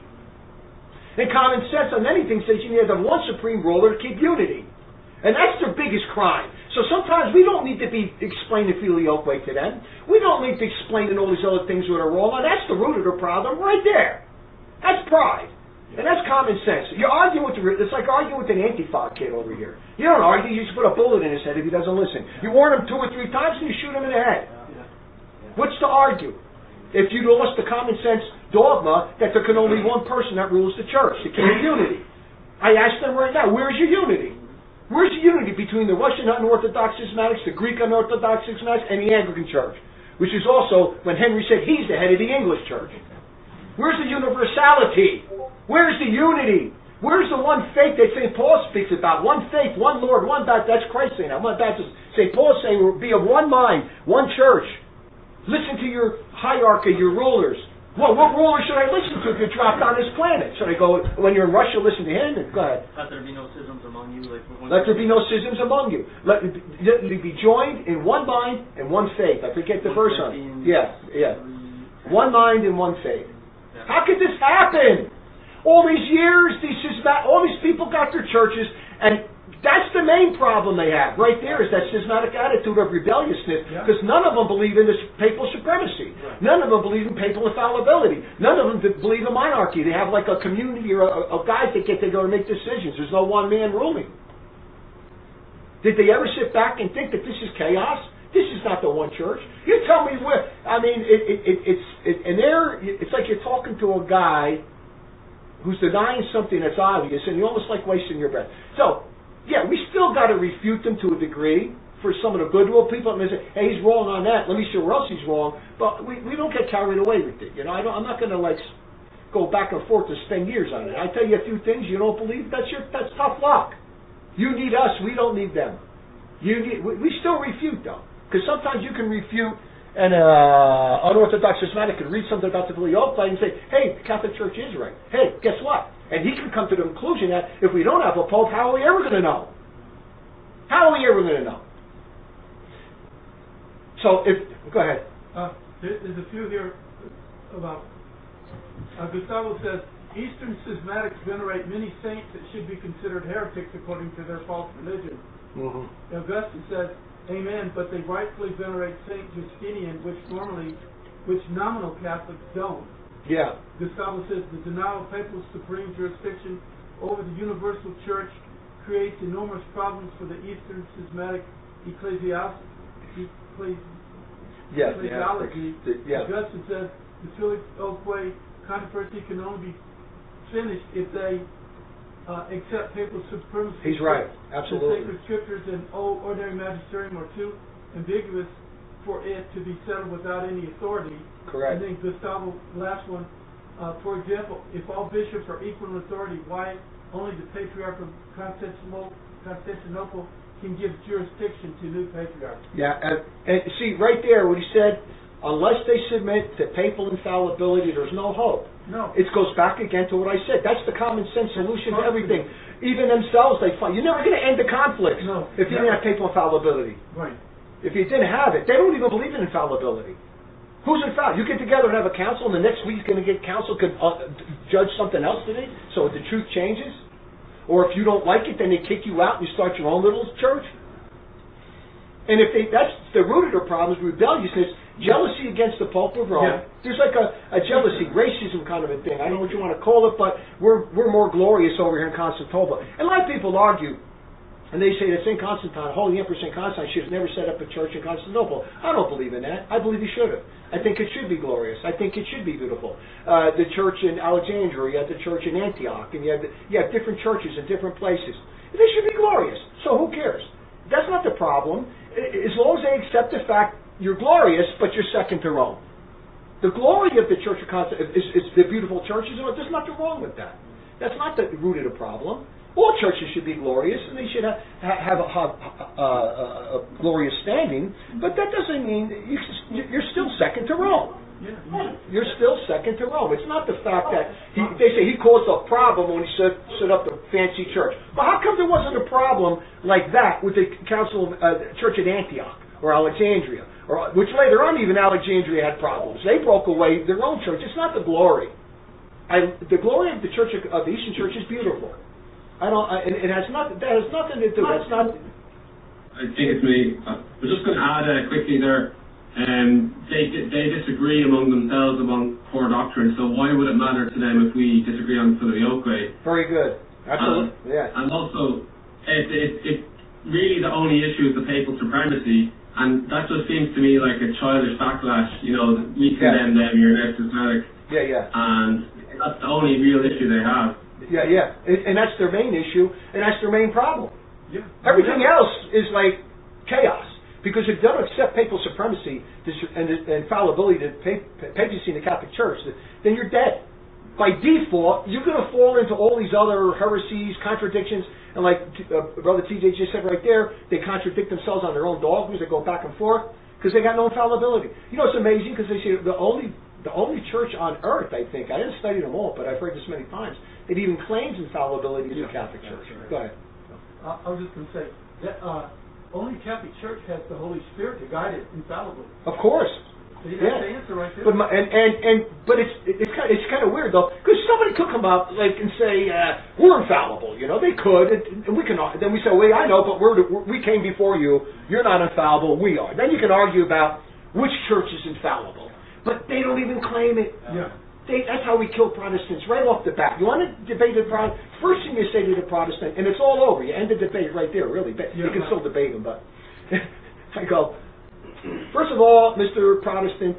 And common sense on anything says you need to have one supreme ruler to keep unity. And that's their biggest crime. So sometimes we don't need to be explaining filioque to them. We don't need to explain all these other things that are wrong. And that's the root of the problem right there. That's pride. And that's common sense. You're arguing with the, it's like arguing with an Antifa kid over here. You don't argue, you just put a bullet in his head if he doesn't listen. You warn him two or three times and you shoot him in the head. What's to argue? If you lost the common sense dogma that there can only one person that rules the church, the king of unity. I ask them right now, where's your unity? Where's the unity between the Russian unorthodox schismatics, the Greek unorthodox schismatics, and the Anglican church? Which is also when Henry said he's the head of the English church. Where's the universality? Where's the unity? Where's the one faith that Saint Paul speaks about? One faith, one Lord, one Baptist. That's Christ saying that. One Baptist. Saint Paul saying we'll be of one mind, one church. Listen to your hierarchy, your rulers. Well, what ruler should I listen to if you dropped on this planet? Should I go, when you're in Russia, listen to him? Go ahead. Let there be no schisms among you. Like Let there be no schisms among you. Let me be joined in one mind and one faith. I forget the verse on it. Yeah, yeah. One mind and one faith. How could this happen? All these years, these schismat, all these people got their churches, and that's the main problem they have. Right there is that schismatic attitude of rebelliousness, because yeah. none of them believe in this papal supremacy. Right. None of them believe in papal infallibility. None of them believe in monarchy. They have like a community or a, of guys that get together and make decisions. There's no one man ruling. Did they ever sit back and think that this is chaos? This is not the one church. You tell me where. I mean, it, it, it, it's it, and there. It's like you're talking to a guy who's denying something that's obvious, and you almost like wasting your breath. So. Yeah, we still got to refute them to a degree for some of the goodwill people and they say, hey, he's wrong on that. Let me see where else he's wrong. But we, we don't get carried away with it. You know, I don't, I'm not going to like go back and forth to spend years on it. I tell you a few things you don't believe. That's your that's tough luck. You need us. We don't need them. You need. We, we still refute though, because sometimes you can refute. And uh, unorthodox schismatic can read something about the filioque and say, hey, the Catholic Church is right. Hey, guess what? And he can come to the conclusion that if we don't have a pope, how are we ever going to know? How are we ever going to know? So, if go ahead. Uh, there, there's a few here about. Uh, Gustavo says, Eastern schismatics venerate many saints that should be considered heretics according to their false religion. Mm-hmm. Augustine says, amen, but they rightfully venerate Saint Justinian, which normally, which nominal Catholics don't. Yeah. Gustavo says the denial of papal supreme jurisdiction over the universal church creates enormous problems for the Eastern schismatic ecclesiast, ecclesi Yeah, ecclesiology. yeah. Augustine says the filioque controversy can only be finished if they Uh, except papal supremacy. He's right. Absolutely. The sacred scriptures and old ordinary magisterium are too ambiguous for it to be settled without any authority. Correct. And then Gustavo, last one. Uh, for example, if all bishops are equal in authority, why only the Patriarch of Constantinople, Constantinople can give jurisdiction to new patriarchs? Yeah, and, and see right there what he said. Unless they submit to papal infallibility, there's no hope. No. It goes back again to what I said. That's the common sense solution to everything. Even themselves, they find you're never going to end the conflict No. if you Never. didn't have papal infallibility. Right. If you didn't have it, they don't even believe in infallibility. Who's infallible? You get together and have a council, and the next week's going to get council could uh, judge something else today, so the truth changes. Or if you don't like it, then they kick you out and you start your own little church. And if they, that's the root of their problem is rebelliousness, jealousy against the Pope of Rome. Yeah. There's like a, a jealousy, racism kind of a thing. I don't know what you want to call it, but we're we're more glorious over here in Constantinople. And a lot of people argue, and they say that Saint Constantine, Holy Emperor Saint Constantine, should have never set up a church in Constantinople. I don't believe in that. I believe he should have. I think it should be glorious. I think it should be beautiful. Uh, the church in Alexandria, you had the church in Antioch, and you have, the, you have different churches in different places. They should be glorious. So who cares? That's not the problem. As long as they accept the fact you're glorious, but you're second to Rome. The glory of the Church of Constantinople is, is the beautiful churches, and there's nothing wrong with that. That's not the root of the problem. All churches should be glorious, and they should have, have, a, have a, a, a glorious standing, but that doesn't mean you, you're still second to Rome. Yeah. You're still second to Rome. It's not the fact that he, they say he caused a problem when he set, set up the fancy church. But how come there wasn't a problem like that with the Council of uh, Church at Antioch or Alexandria, or which later on even Alexandria had problems? They broke away their own church. It's not the glory. I, the glory of the Church of, of the Eastern Church is beautiful. I don't. I, it, it has not. That has nothing to do. That's not. I think it's me. I was just going to add uh, quickly there. Um, they they disagree among themselves among core doctrine. So why would it matter to them if we disagree on filioque? Very good. Absolutely. Uh, yeah. And also, it, it, it really the only issue is the papal supremacy, and that just seems to me like a childish backlash. You know, we condemn them, you're an schismatic, Yeah. Yeah. and that's the only real issue they have. Yeah. Yeah. And, and that's their main issue, and that's their main problem. Yeah. Everything else is like chaos. Because if you don't accept papal supremacy and infallibility, the papacy in the Catholic Church, then you're dead. By default, you're going to fall into all these other heresies, contradictions, and like uh, Brother T J just said right there, they contradict themselves on their own dogmas. They go back and forth because they got no infallibility. You know, it's amazing because they say the only the only church on earth, I think, I didn't study them all, but I've heard this many times, it even claims infallibility is the Catholic Church. Right. Go ahead. I, I was just going to say that. Uh, Only Catholic Church has the Holy Spirit to guide it infallibly. Of course. So that's Yeah. the answer right there. But my, and, and and but it's it's kind of, it's kind of weird though, because somebody could come up like and say uh, we're infallible. You know, they could, and, and we can. Then we say, well, I know, but we're, we're we came before you. You're not infallible. We are. Then you can argue about which church is infallible, but they don't even claim it. Yeah. They, that's how we kill Protestants right off the bat. You want to debate the Protestant? First thing you say to the Protestant, and it's all over. You end the debate right there. Really, you Yeah. can still debate them, but I go. First of all, Mister Protestant,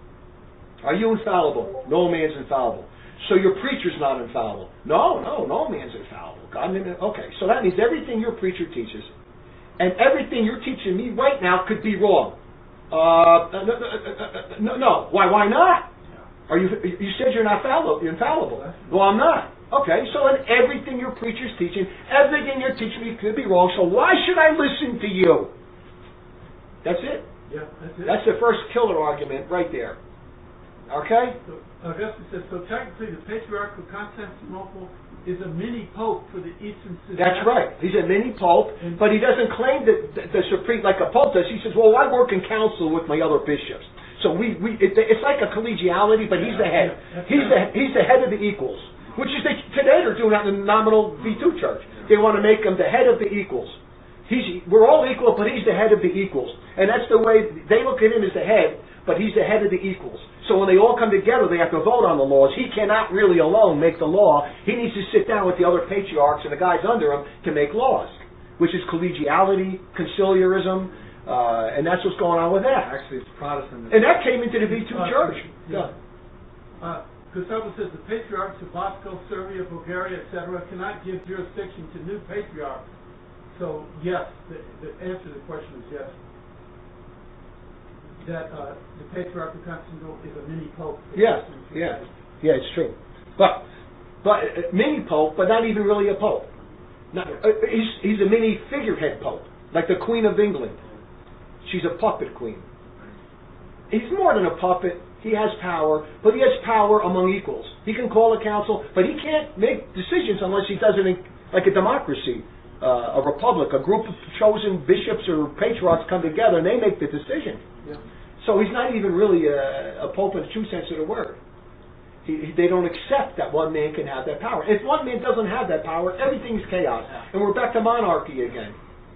are you infallible? No man's infallible. So your preacher's not infallible? No, no, no man's infallible. God, okay. So that means everything your preacher teaches and everything you're teaching me right now could be wrong. Uh, no, no, no. Why? Why not? Are you? You said you're not fallible. You're infallible. Well, I'm not. Okay. So then everything your preacher's teaching, everything you're teaching me could be wrong. So why should I listen to you? That's it. Yeah, that's it. That's the first killer argument right there. Okay. So, Augustine says, so technically the Patriarch of Constantinople is a mini pope for the Eastern System. That's right. He's a mini pope, but he doesn't claim that the, the supreme like a pope does. He says, "Well, I work in council with my other bishops, so we, we it, it's like a collegiality, but he's the head. He's the he's the head of the equals, which is the, today they're doing that in the nominal V two church. They want to make him the head of the equals. He's we're all equal, but he's the head of the equals, and that's the way they look at him as the head, but he's the head of the equals. So when they all come together, they have to vote on the laws. He cannot really alone make the law. He needs to sit down with the other patriarchs and the guys under him to make laws, which is collegiality, conciliarism, uh, and that's what's going on with that. Actually, it's Protestant. And that came into the V two Uh, church. Yeah. Uh, Gustavo says the patriarchs of Moscow, Serbia, Bulgaria, et cetera cannot give jurisdiction to new patriarchs. So yes, the, the answer to the question is yes. That uh, the Patriarch of Constantinople is a mini pope. Yeah, yeah, yeah. It's true, but but uh, mini pope, but not even really a pope. Not, uh, he's he's a mini figurehead pope, like the Queen of England. She's a puppet queen. He's more than a puppet. He has power, but he has power among equals. He can call a council, but he can't make decisions unless he does it in, like a democracy, uh, a republic. A group of chosen bishops or patriarchs come together and they make the decision. Yeah. So he's not even really a, a pope in the true sense of the word. He, he, they don't accept that one man can have that power. If one man doesn't have that power, everything's chaos. And we're back to monarchy again.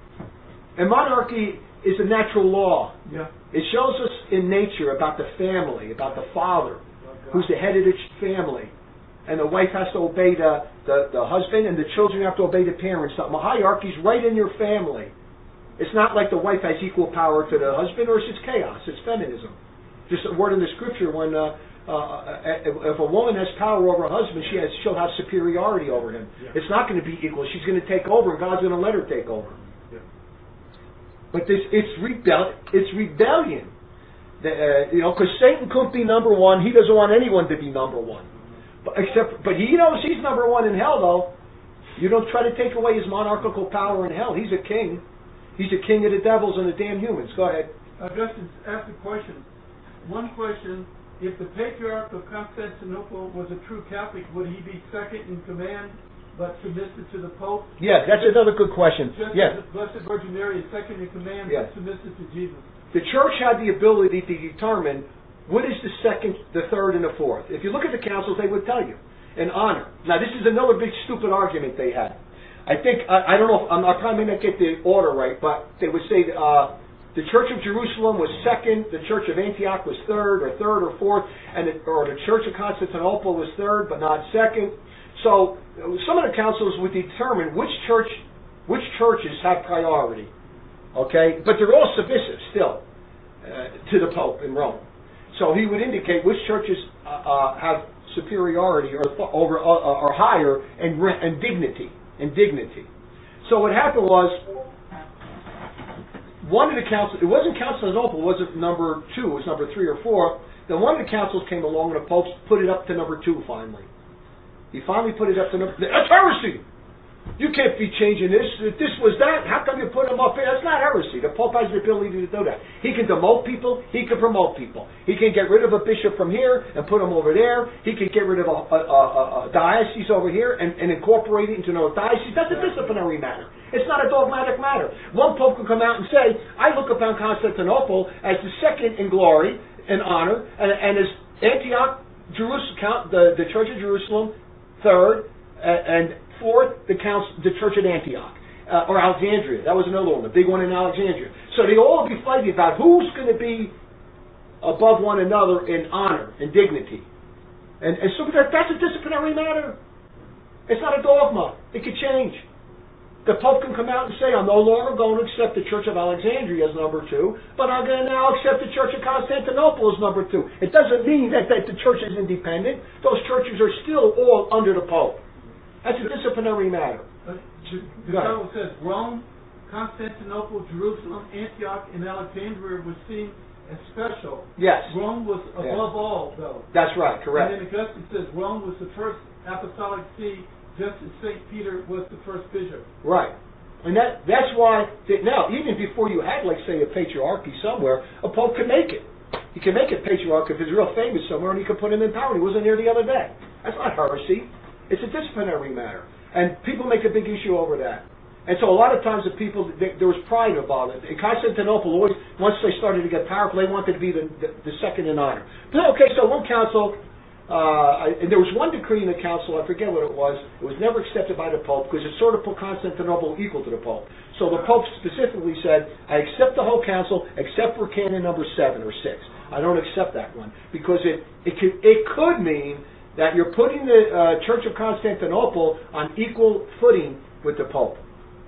And monarchy is a natural law. Yeah. It shows us in nature about the family, about the father, who's the head of the family. And the wife has to obey the, the, the husband, and the children have to obey the parents. The hierarchy's right in your family. It's not like the wife has equal power to the husband, or it's just chaos. It's feminism. Just a word in the scripture, when uh, uh, if a woman has power over her husband, she has, she'll have superiority over him. Yeah. It's not going to be equal. She's going to take over, and God's going to let her take over. Yeah. But this, it's rebel, it's rebellion. The, uh, you know, because Satan couldn't be number one. He doesn't want anyone to be number one. But except, but he knows he's number one in hell, though. You don't try to take away his monarchical power in hell. He's a king. He's the king of the devils and the damn humans. Go ahead. Augustine asked a question. One question, if the Patriarch of Constantinople was a true Catholic, would he be second in command but submissive to the Pope? Yeah, that's another good question. Just Yeah. as the Blessed Virgin Mary is second in command Yeah. but submissive to Jesus. The church had the ability to determine what is the second, the third, and the fourth. If you look at the councils, they would tell you. In honor. Now, this is another big stupid argument they had. I think, I, I don't know, if, I'm, I probably may not get the order right, but they would say uh, the Church of Jerusalem was second, the Church of Antioch was third, or third or fourth, and the, or the Church of Constantinople was third, but not second. So some of the councils would determine which church, which churches have priority. Okay, but they're all submissive still uh, to the Pope in Rome. So he would indicate which churches uh, uh, have superiority or over uh, or higher in, in dignity. And dignity. So what happened was, one of the councils, it wasn't Constantinople, it wasn't number two, it was number three or four. Then one of the councils came along and the popes put it up to number two finally. He finally put it up to number, that's heresy! You can't be changing this. If this was that, how come you put him up here? That's not heresy. The Pope has the ability to do that. He can demote people. He can promote people. He can get rid of a bishop from here and put him over there. He can get rid of a, a, a, a diocese over here and, and incorporate it into another diocese. That's a disciplinary matter. It's not a dogmatic matter. One Pope can come out and say, I look upon Constantinople as the second in glory and honor, and, and as Antioch, Jerusalem, the, the Church of Jerusalem, third, uh, and fourth, the council, the Church at Antioch, uh, or Alexandria. That was another one, the big one in Alexandria. So they all be fighting about who's going to be above one another in honor and dignity. And, and so that, that's a disciplinary matter. It's not a dogma. It could change. The Pope can come out and say, I'm no longer going to accept the Church of Alexandria as number two, but I'm going to now accept the Church of Constantinople as number two. It doesn't mean that, that the church is independent. Those churches are still all under the Pope. That's a disciplinary matter. Uh, the Bible says Rome, Constantinople, Jerusalem, Antioch, and Alexandria were seen as special. Yes. Rome was above Yeah. all, though. That's right, And correct. then Augustine says Rome was the first apostolic see, just as Saint Peter was the first bishop. Right. And that that's why, that now, even before you had, like, say, a patriarchy somewhere, a pope could make it. He can make it patriarch if he's real famous somewhere, and he can put him in power. He wasn't there the other day. That's not heresy. It's a disciplinary matter. And people make a big issue over that. And so a lot of times the people, they, there was pride about it. In Constantinople, always, once they started to get powerful, they wanted to be the, the, the second in honor. But, okay, so one council, uh, and there was one decree in the council, I forget what it was, it was never accepted by the Pope, because it sort of put Constantinople equal to the Pope. So the Pope specifically said, I accept the whole council, except for canon number seven or six. I don't accept that one, because it, it, could, it could mean that you're putting the uh, Church of Constantinople on equal footing with the Pope.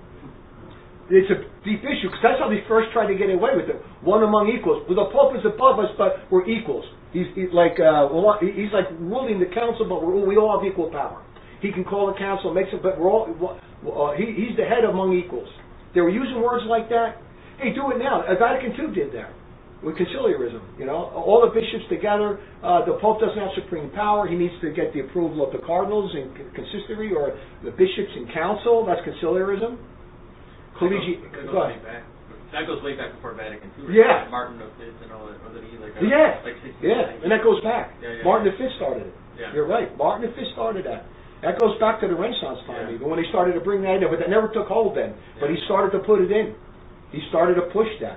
It's a deep issue, because that's how they first tried to get away with it. One among equals. Well, the Pope is above us, but we're equals. He's, he's like uh, he's like ruling the council, but we're, we all have equal power. He can call the council, makes it, but we're all. Uh, he, he's the head among equals. They were using words like that. Hey, do it now. Uh, Vatican two did that with conciliarism. You know, all the bishops together. Uh, the Pope doesn't have supreme power. He needs to get the approval of the cardinals in consistory or the bishops in council. That's conciliarism. Collegiate, that, goes, go that, goes ahead. back, that goes way back before Vatican two. Right? Yeah. Martin the Fifth and all that. Wasn't he like? A, Yeah. Like sixteen, Yeah, and that goes back. Yeah, yeah, Martin yeah. the Fifth started it. Yeah. You're right. Martin the Fifth started that. That goes back to the Renaissance time, Yeah. even when they started to bring that in, but that never took hold then. But he Yeah. started to put it in. He started to push that.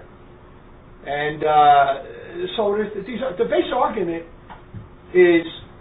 And uh, so there's, these are, the base argument is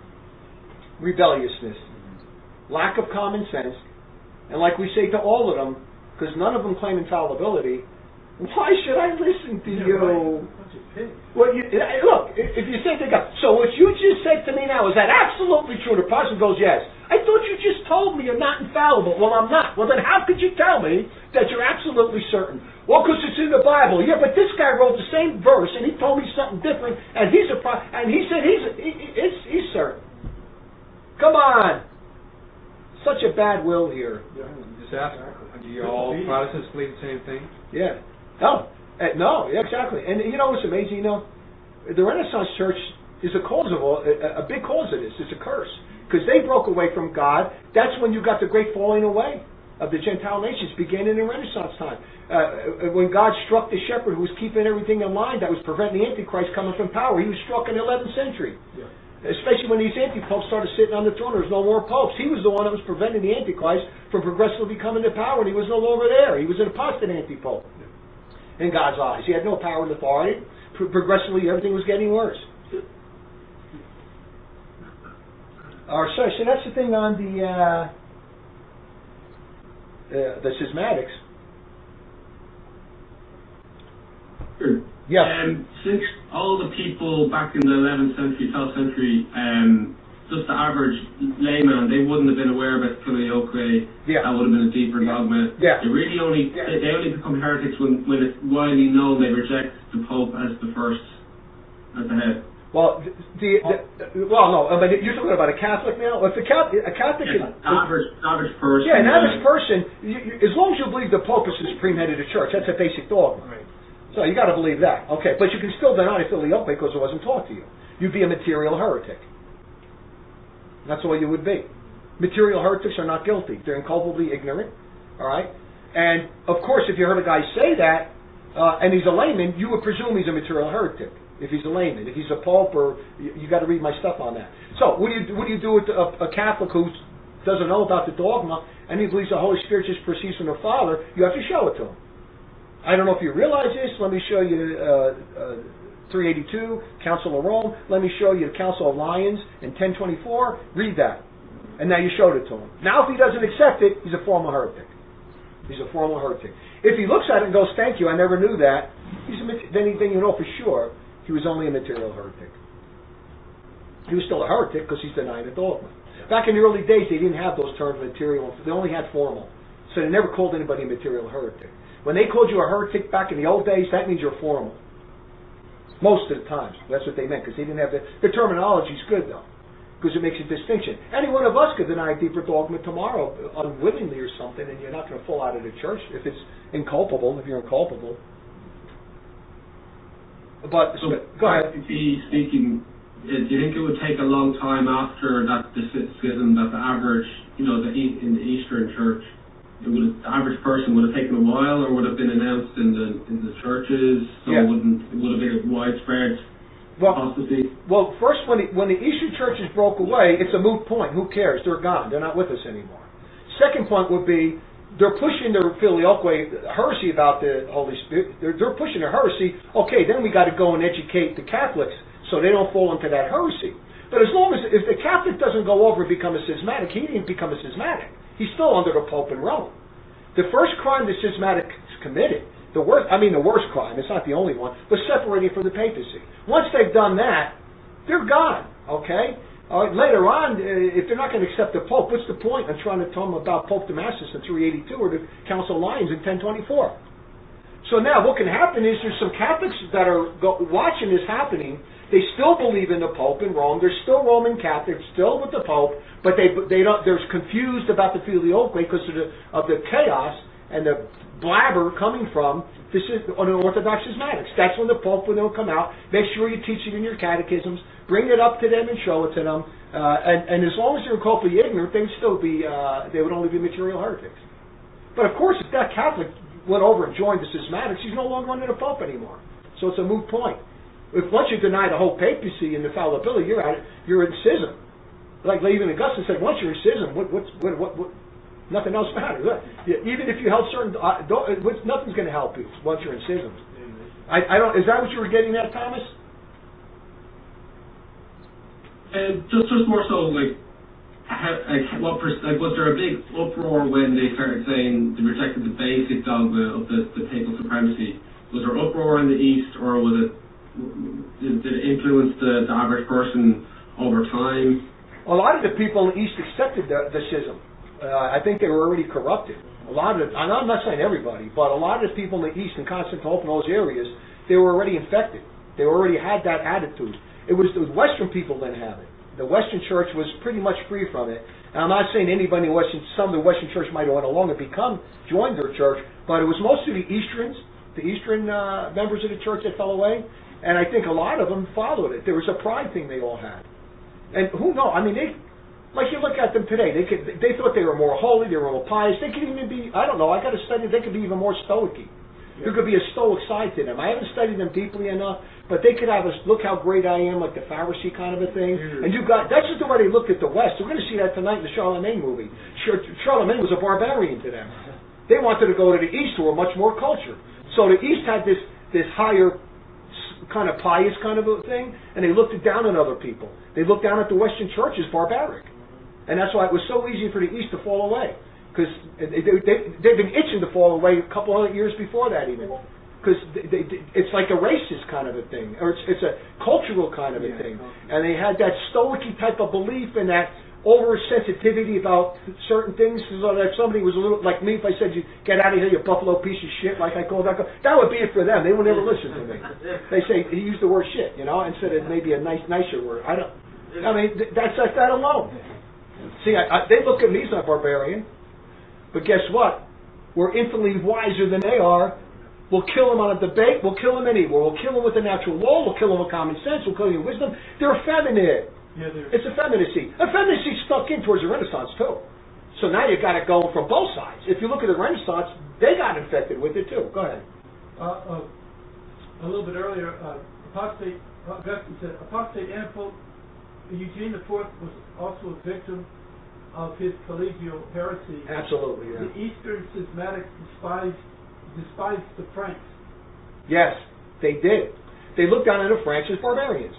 rebelliousness, lack of common sense, and like we say to all of them, because none of them claim infallibility, why should I listen to Yeah, you? right. Bunch of pigs. Well, you, eh, look, if you say to God, so what you just said to me now, is that absolutely true? The person goes, yes. I thought you just told me you're not infallible. Well, I'm not. Well, then how could you tell me that you're absolutely certain? Well, because it's in the Bible. Yeah, but this guy wrote the same verse, and he told me something different, and he's a pro- and he said he's, he, he's, he's certain. Come on. Such a bad will here. Yeah, just ask, do you all Protestants believe the same thing? Yeah. No. Uh, no, exactly. And you know what's amazing? You know, the Renaissance Church is a cause of all, a, a big cause of this. It's a curse. Because they broke away from God. That's when you got the great falling away of the Gentile nations, beginning in Renaissance time. Uh, when God struck the shepherd who was keeping everything in line, that was preventing the Antichrist coming from power. He was struck in the eleventh century. Yeah. Especially when these anti-popes started sitting on the throne, there was no more popes. He was the one that was preventing the Antichrist from progressively coming to power, and he was no longer there. He was an apostate anti-pope in God's eyes. He had no power and authority. Pro- progressively, everything was getting worse. Or so, so that's the thing on the uh, uh, the schismatics. Sure. Yeah. Um, since all the people back in the eleventh century, twelfth century, um, just the average layman, they wouldn't have been aware about filioque. Yeah. That would have been a deeper dogma. Yeah. They really only Yeah. they, they only become heretics when, when it's widely known they reject the Pope as the first, as the head. Well, the, the, the well, no, I mean, you're talking about a Catholic now. If a Catholic, a Catholic, Yeah, is, average average person. yeah, an average uh, person, you, you, as long as you believe the Pope is the supreme head of the church, that's a basic dogma. Right. So you got to believe that. Okay, but you can still deny filioque because it wasn't taught to you. You'd be a material heretic. That's all you would be. Material heretics are not guilty. They're inculpably ignorant. All right? And, of course, if you heard a guy say that, uh, and he's a layman, you would presume he's a material heretic. If he's a layman. If he's a pope, or you, you got to read my stuff on that. So, what do you, what do, you do with a, a Catholic who doesn't know about the dogma, and he believes the Holy Spirit just proceeds from the Father? You have to show it to him. I don't know if you realize this. Let me show you uh, uh, three eighty-two, Council of Rome. Let me show you the Council of Lyons in ten twenty-four. Read that. And now you showed it to him. Now if he doesn't accept it, he's a formal heretic. He's a formal heretic. If he looks at it and goes, thank you, I never knew that, he's a, then, he, then you know for sure he was only a material heretic. He was still a heretic because he's denying the dogma. Back in the early days, they didn't have those terms, material. They only had formal. So they never called anybody a material heretic. When they called you a heretic back in the old days, that means you're formal. Most of the times. That's what they meant, because they didn't have the... The terminology's good, though. because it makes a distinction. Any one of us could deny a deeper dogma tomorrow, unwillingly or something, and you're not going to fall out of the church if it's inculpable, if you're inculpable. But, So, go ahead. practically speaking, uh, do you think it would take a long time after that the schism that the average, you know, the e- in the Eastern Church, it would have, the average person would have taken a while, or would have been announced in the in the churches, so Yeah. it wouldn't it would have been a widespread Well, apostasy? well, first, when the, when the Eastern churches broke away, it's a moot point. Who cares? They're gone. They're not with us anymore. Second point would be they're pushing their filioque heresy about the Holy Spirit. They're, they're pushing their heresy. Okay, then we got to go and educate the Catholics so they don't fall into that heresy. But as long as if the Catholic doesn't go over and become a schismatic, he didn't become a schismatic. He's still under the Pope in Rome. The first crime the schismatics committed, the worst, I mean the worst crime, it's not the only one, was separating from the papacy. Once they've done that, they're gone, okay? Uh, later on, uh, if they're not going to accept the Pope, what's the point in trying to tell them about Pope Damasus in three eighty-two or the Council of Lyons in ten twenty-four? So now what can happen is there's some Catholics that are go- watching this happening. They still believe in the Pope in Rome. They're still Roman Catholics, still with the Pope, but they they don't. They're confused about the filioque because of the of the chaos and the blabber coming from this is on the Orthodox schismatics. That's when the Pope will come out. Make sure you teach it in your catechisms. Bring it up to them and show it to them. Uh, and, and as long as they're culpably ignorant, they'd still be. Uh, they would only be material heretics. But of course, if that Catholic went over and joined the schismatics, he's no longer under the Pope anymore. So it's a moot point. If once you deny the whole papacy and infallibility, you're at it, you're in schism. Like even Augustine said, once you're in schism, what, what's, what, what, what, nothing else matters. Yeah, even if you held certain, uh, don't, what's, nothing's going to help you once you're in schism. I, I don't. Is that what you were getting at, Thomas? And just, just more so, like, how, like, what pers- like, was there a big uproar when they started saying they rejected the basic dogma of the, the papal supremacy? Was there uproar in the East, or was it did, did it influence the, the average person over time? A lot of the people in the East accepted the, the schism. Uh, I think they were already corrupted. A lot of, and I'm not saying everybody, but a lot of the people in the East, in Constantinople and those areas, they were already infected. They already had that attitude. It was the Western people didn't have it. The Western Church was pretty much free from it. And I'm not saying anybody in Western, some of the Western Church might have went along and become, joined their church, but it was mostly the Easterns, the Eastern uh, members of the church that fell away. And I think a lot of them followed it. There was a pride thing they all had. And who knows? I mean, they, like you look at them today, they could, they thought they were more holy, they were more pious. They could even be, I don't know, I got to study, they could be even more stoic-y. There could be a stoic side to them. I haven't studied them deeply enough, but they could have a, look how great I am, like the Pharisee kind of a thing. And you got, that's just the way they looked at the West. We're going to see that tonight in the Charlemagne movie. Charlemagne was a barbarian to them. They wanted to go to the East, who were much more cultured. So the East had this, this higher kind of pious kind of a thing, and they looked down on other people. They looked down at the Western Church as barbaric. And that's why it was so easy for the East to fall away. Because they, they, they've been itching to fall away a couple hundred years before that even. Because it's like a racist kind of a thing, or it's, it's a cultural kind of a thing. And they had that stoic type of belief and that over-sensitivity about certain things, so that if somebody was a little, like me, if I said, you get out of here, you buffalo piece of shit, like I called that, that would be it for them. They would never listen to me. They say, he used the word shit, you know, instead of maybe a nice, nicer word. I don't, I mean, that's like that alone. See, I, I, they look at me as a barbarian, but guess what? We're infinitely wiser than they are. We'll kill them on a debate. We'll kill them anywhere. We'll kill them with the natural law. We'll kill them with common sense. We'll kill them with wisdom. They're effeminate. Yeah, they're... It's effeminacy. Effeminacy stuck in towards the Renaissance, too. So now you've got it going from both sides. If you look at the Renaissance, they got infected with it, too. Go ahead. Uh, uh, a little bit earlier, uh, apostate, Augustine said, apostate and Pope Eugene the Fourth was also a victim of his collegial heresy. Absolutely, yeah. The Eastern schismatics despised, despised the Franks. Yes, they did. They looked down on the Franks as barbarians.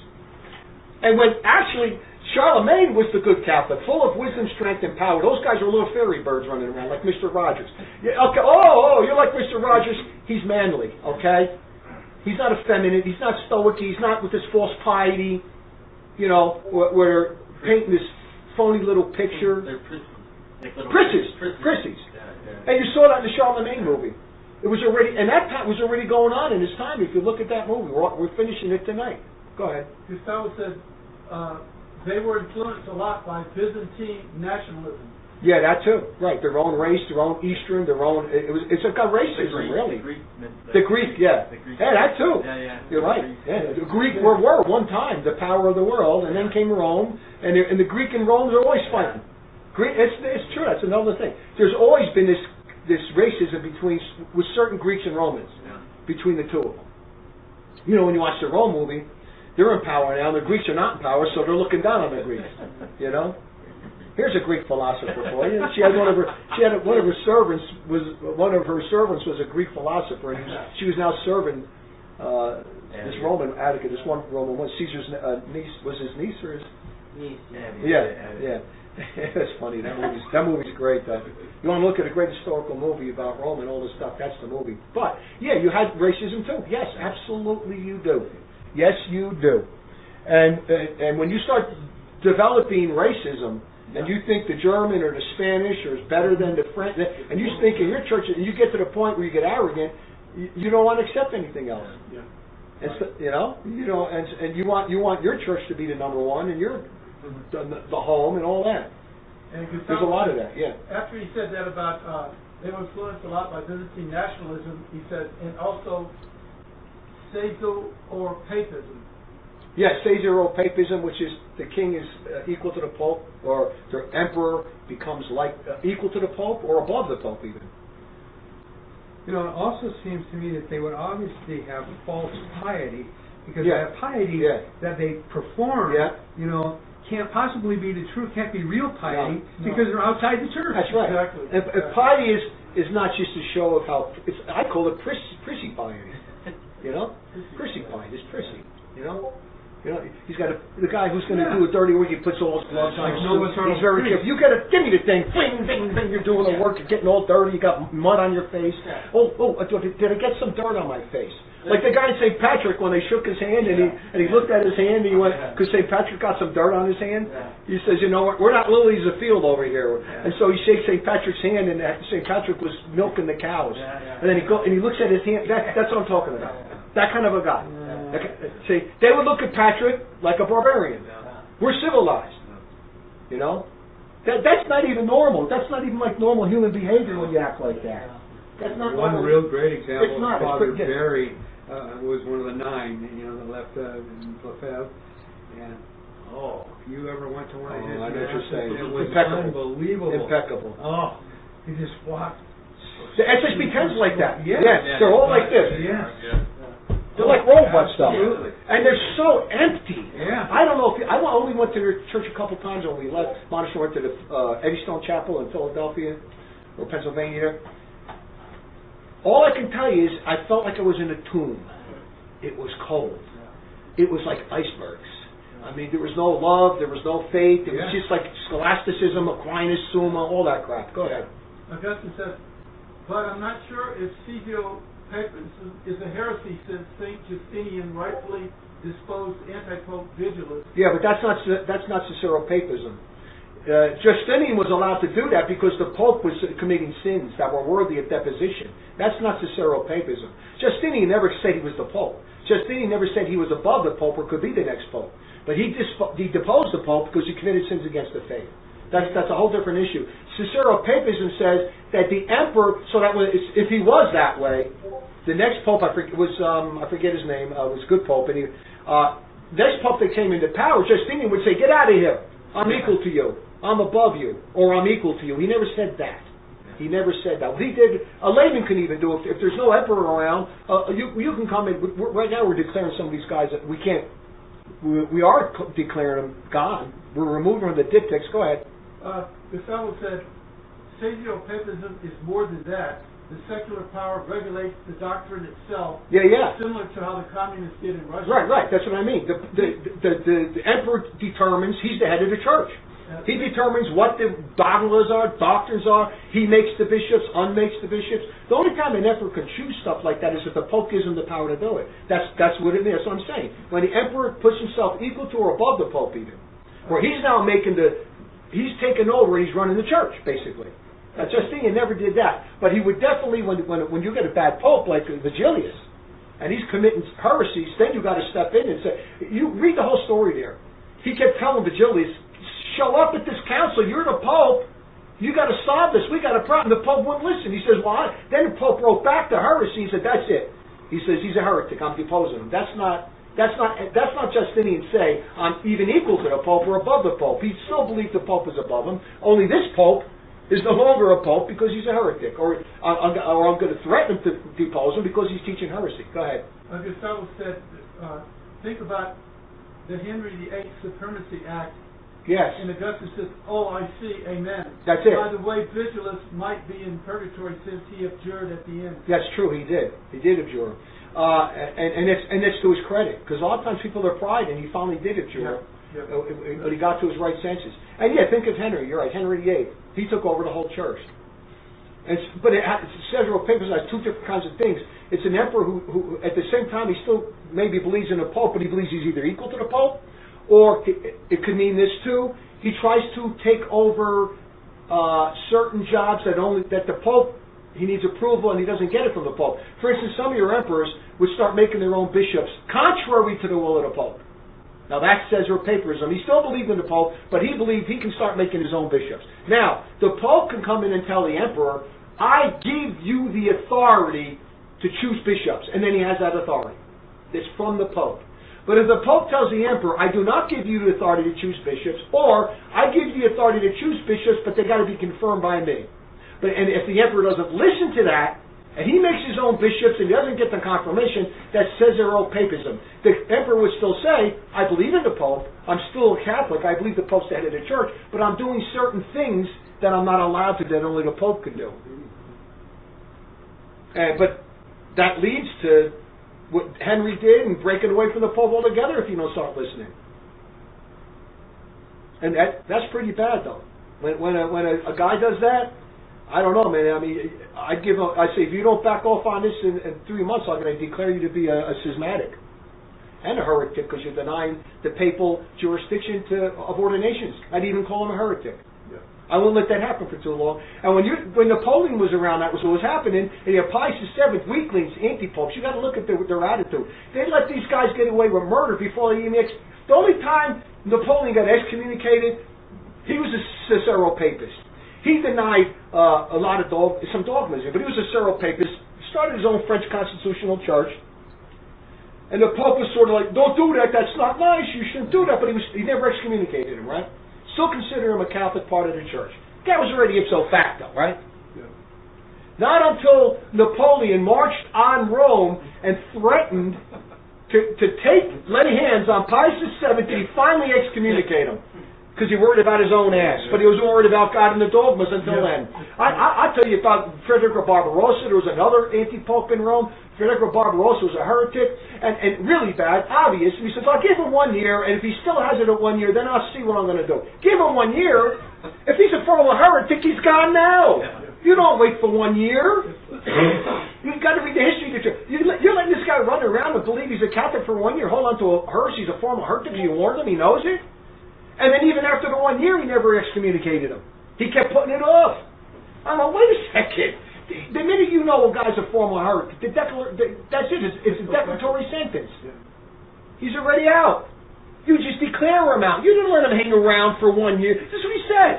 And when actually Charlemagne was the good Catholic, full of wisdom, strength, and power. Those guys were little fairy birds running around like Mister Rogers. Yeah, okay. Oh, oh, you're like Mister Rogers. He's manly, okay? He's not effeminate. He's not stoic. He's not with this false piety, you know, where, where they're painting this phony little picture. They're prissies. Like Prissies. Prissies. Yeah, yeah. And you saw that in the Charlemagne movie. It was already, and that was already going on in his time. If you look at that movie, we're, we're finishing it tonight. Go ahead. Gustavo said, uh, they were influenced a lot by Byzantine nationalism. Yeah, that too. Right, their own race, their own Eastern, their own. It was. It's a kind of racism, The Greek, really. The Greek, The Greek, yeah. The Greek. Yeah, that too. Yeah, yeah. You're right. The Greek. Yeah, the Greek were, were one time the power of the world, and then came Rome, and, the- and the Greek and Romans are always fighting. Greek, it's, it's true. That's another thing. There's always been this this racism between with certain Greeks and Romans, Yeah. between the two of them. You know, when you watch the Rome movie, they're in power now. The Greeks are not in power, so they're looking down on the Greeks. You know. Here's a Greek philosopher for you. She had one of her. She had one of her servants was one of her servants was a Greek philosopher, and she was now serving uh, this Roman Attica, this one Roman one. Caesar's uh, niece was his niece or his? Yeah, yeah. It's funny. That movie's that movie's great. Though. You want to look at a great historical movie about Rome and all this stuff? That's the movie. But yeah, you had racism too. Yes, absolutely, you do. Yes, you do. And uh, and when you start developing racism. And you think the German or the Spanish or is better than the French, and you think in your church, and you get to the point where you get arrogant, you, you don't want to accept anything else. Yeah. And so, you know, you know, and and you want you want your church to be the number one, and your the, the home and all that. And There's a lot of that, yeah. After he said that about uh, they were influenced a lot by Byzantine nationalism, he said, and also Caeso or papism. Yes, Caesaropapism, which is the king is uh, equal to the pope, or the emperor becomes like uh, equal to the pope, or above the pope even. You know, it also seems to me that they would obviously have false piety, because Yeah. that piety Yeah. that they perform, Yeah. you know, can't possibly be the truth, can't be real piety, No. because they're outside the church. That's right. Exactly. And, and piety is, is not just a show of how it's. I call it prissy, prissy piety. You know, prissy piety. It's prissy. You know. You know, he's got a, the guy who's going to Yeah. do a dirty work. He puts all his gloves on. Like Noah's He's very Ark. careful. You got to give me the thing. Bing, bing, bing. You're doing the work. You're getting all dirty. You got mud on your face. Oh, oh. Did did I get some dirt on my face? Like the guy in Saint Patrick when they shook his hand and he and he looked at his hand and he went, because Saint Patrick got some dirt on his hand. He says, you know what? We're not lilies of the field over here. And so he shakes Saint Patrick's hand, and Saint Patrick was milking the cows. And then he go and he looks at his hand. That, that's what I'm talking about. That kind of a guy. Okay, see, they would look at Patrick like a barbarian. We're civilized. You know? That, that's not even normal. That's not even like normal human behavior when you act like that. That's not One normal. real great example It's not. of It's Father pretty- Barry uh, was one of the nine, you know, that left uh, in Lefebvre. And oh, if you ever went to one of Oh, his I know what you're masses, saying. it was Impeccable. unbelievable. Impeccable. Oh, he just walked. The S S B tens like that. Yeah. Yes, they're all like this. Yeah. They're like robot stuff. Absolutely. And they're so empty. Yeah. I don't know if you, I only went to their church a couple times when we left. Montessori went to the uh, Eddystone Chapel in Philadelphia or Pennsylvania. All I can tell you is I felt like I was in a tomb. It was cold. It was like icebergs. I mean, there was no love, there was no faith. It was Yeah. just like scholasticism, Aquinas, Summa, all that crap. Go ahead. Augustine says, but I'm not sure if Caesaropapism is a heresy, since Saint Justinian rightfully disposed anti-pope Vigilus. Yeah, but that's not that's not Caesaropapism. Uh, Justinian was allowed to do that because the Pope was committing sins that were worthy of deposition. That's not Caesaropapism. Justinian never said he was the Pope. Justinian never said he was above the Pope or could be the next Pope. But he, dispo- he deposed the Pope because he committed sins against the faith. That's that's a whole different issue. Caesaropapism says that the emperor, so that was, if he was that way, the next Pope I forget was um, I forget his name uh, was good Pope, and he uh, next Pope that came into power, Justinian would say, "Get out of here! I'm equal to you. I'm above you, or I'm equal to you." He never said that. He never said that. He did. A layman can even do it. If there's no emperor around, uh, you you can come in. We're, right now, we're declaring some of these guys that we can't. We, we are declaring them gone. We're removing them the diptychs. Go ahead. Uh, the fellow said, Caesaropapism is more than that. The secular power regulates the doctrine itself, Yeah, yeah. similar to how the communists did in Russia. Right, right. That's what I mean. The the the, the, the emperor determines. He's the head of the church. He determines what the dogmas are, doctrines are. He makes the bishops, unmakes the bishops. The only time an emperor can choose stuff like that is if the Pope gives him the power to do it. That's that's what it is. That's what I'm saying. When the emperor puts himself equal to or above the Pope even, where he's now making the, he's taken over and he's running the church, basically. Now, Justinian never did that. But he would definitely, when when when you get a bad Pope like Vigilius, and he's committing heresies, then you got to step in and say, you read the whole story there. he kept telling Vigilius, show up at this council, you're the Pope, you got to solve this, we got a problem. The Pope wouldn't listen. He says, well, I, then the Pope wrote back to heresy, he said, that's it. He says, he's a heretic, I'm deposing him. That's not, that's not, that's not Justinian say, I'm even equal to the Pope or above the Pope. He still believed the Pope is above him, only this Pope is no longer a Pope because he's a heretic, or, I'm, or I'm going to threaten him to depose him because he's teaching heresy. Go ahead. Like Gustavo said, uh, think about the Henry the Eighth Supremacy Act. Yes. And Augustus says, oh, I see, amen. That's it. By the way, Vigilius might be in purgatory since he abjured at the end. That's true, he did. He did abjure. Uh, and, and, it's, and it's to his credit, because a lot of times people are pride, and he finally did abjure, yeah. Yeah. Uh, but he got to his right senses. And yeah, think of Henry, you're right, Henry the Eighth. He took over the whole church. And it's, but it, it says in papers has two different kinds of things. It's an emperor who, who, at the same time, he still maybe believes in the Pope, but he believes he's either equal to the Pope, or it, it could mean this too. He tries to take over uh, certain jobs that only that the Pope, he needs approval and he doesn't get it from the Pope. For instance, some of your emperors would start making their own bishops contrary to the will of the Pope. Now that says or paperism. He still believed in the Pope, but he believed he can start making his own bishops. Now, the Pope can come in and tell the emperor, I give you the authority to choose bishops, and then he has that authority. It's from the Pope. But if the Pope tells the Emperor, I do not give you the authority to choose bishops, or I give you the authority to choose bishops, but they got to be confirmed by me. But and if the Emperor doesn't listen to that, and he makes his own bishops and he doesn't get the confirmation, that says they're all papism. The Emperor would still say, I believe in the Pope, I'm still a Catholic, I believe the Pope's the head of the church, but I'm doing certain things that I'm not allowed to do, that only the Pope can do. Uh, but that leads to what Henry did and breaking away from the Pope altogether if you don't start listening. And that that's pretty bad, though. When when a, when a, a guy does that, I don't know, man. I mean, I give a, I say if you don't back off on this in, in three months, I'm going to declare you to be a, a schismatic and a heretic because you're denying the papal jurisdiction to of ordinations. I'd even call him a heretic. I won't let that happen for too long. And when you when Napoleon was around, that was what was happening. And you have Pius the Seventh, weaklings, anti-popes. You got to look at their, their attitude. They let these guys get away with murder before they even. Ex- the only time Napoleon got excommunicated, he was a Cicero-papist. He denied uh, a lot of dog, some dogmas, but he was a Cicero-papist. Started his own French constitutional church. And the Pope was sort of like, "Don't do that. That's not nice. You shouldn't do that." But he was he never excommunicated him, right? Still consider him a Catholic part of the church. That was already ipso facto, right? Yeah. Not until Napoleon marched on Rome and threatened to, to take, lay hands on Pius the Seventh, did he finally excommunicate him. Because he worried about his own ass. But he was worried about God and the dogmas until yeah. then. I, I, I'll tell you about Frederico Barbarossa. There was another anti-pope in Rome. Federico Barbarossa was a heretic, and, and really bad, obvious. And he says, I'll give him one year, and if he still has it at one year, then I'll see what I'm going to do. Give him one year. If he's a formal heretic, he's gone now. You don't wait for one year. You've got to read the history of the church. You're letting this guy run around and believe he's a Catholic for one year, hold on to a heresy, he's a formal heretic, you warned him, he knows it. And then even after the one year, he never excommunicated him. He kept putting it off. I'm like, wait a second. The minute you know a guy's a formal heretic, the declar- the, that's it. It's, it's a declaratory sentence. He's already out. You just declare him out. You didn't let him hang around for one year. This is what he said.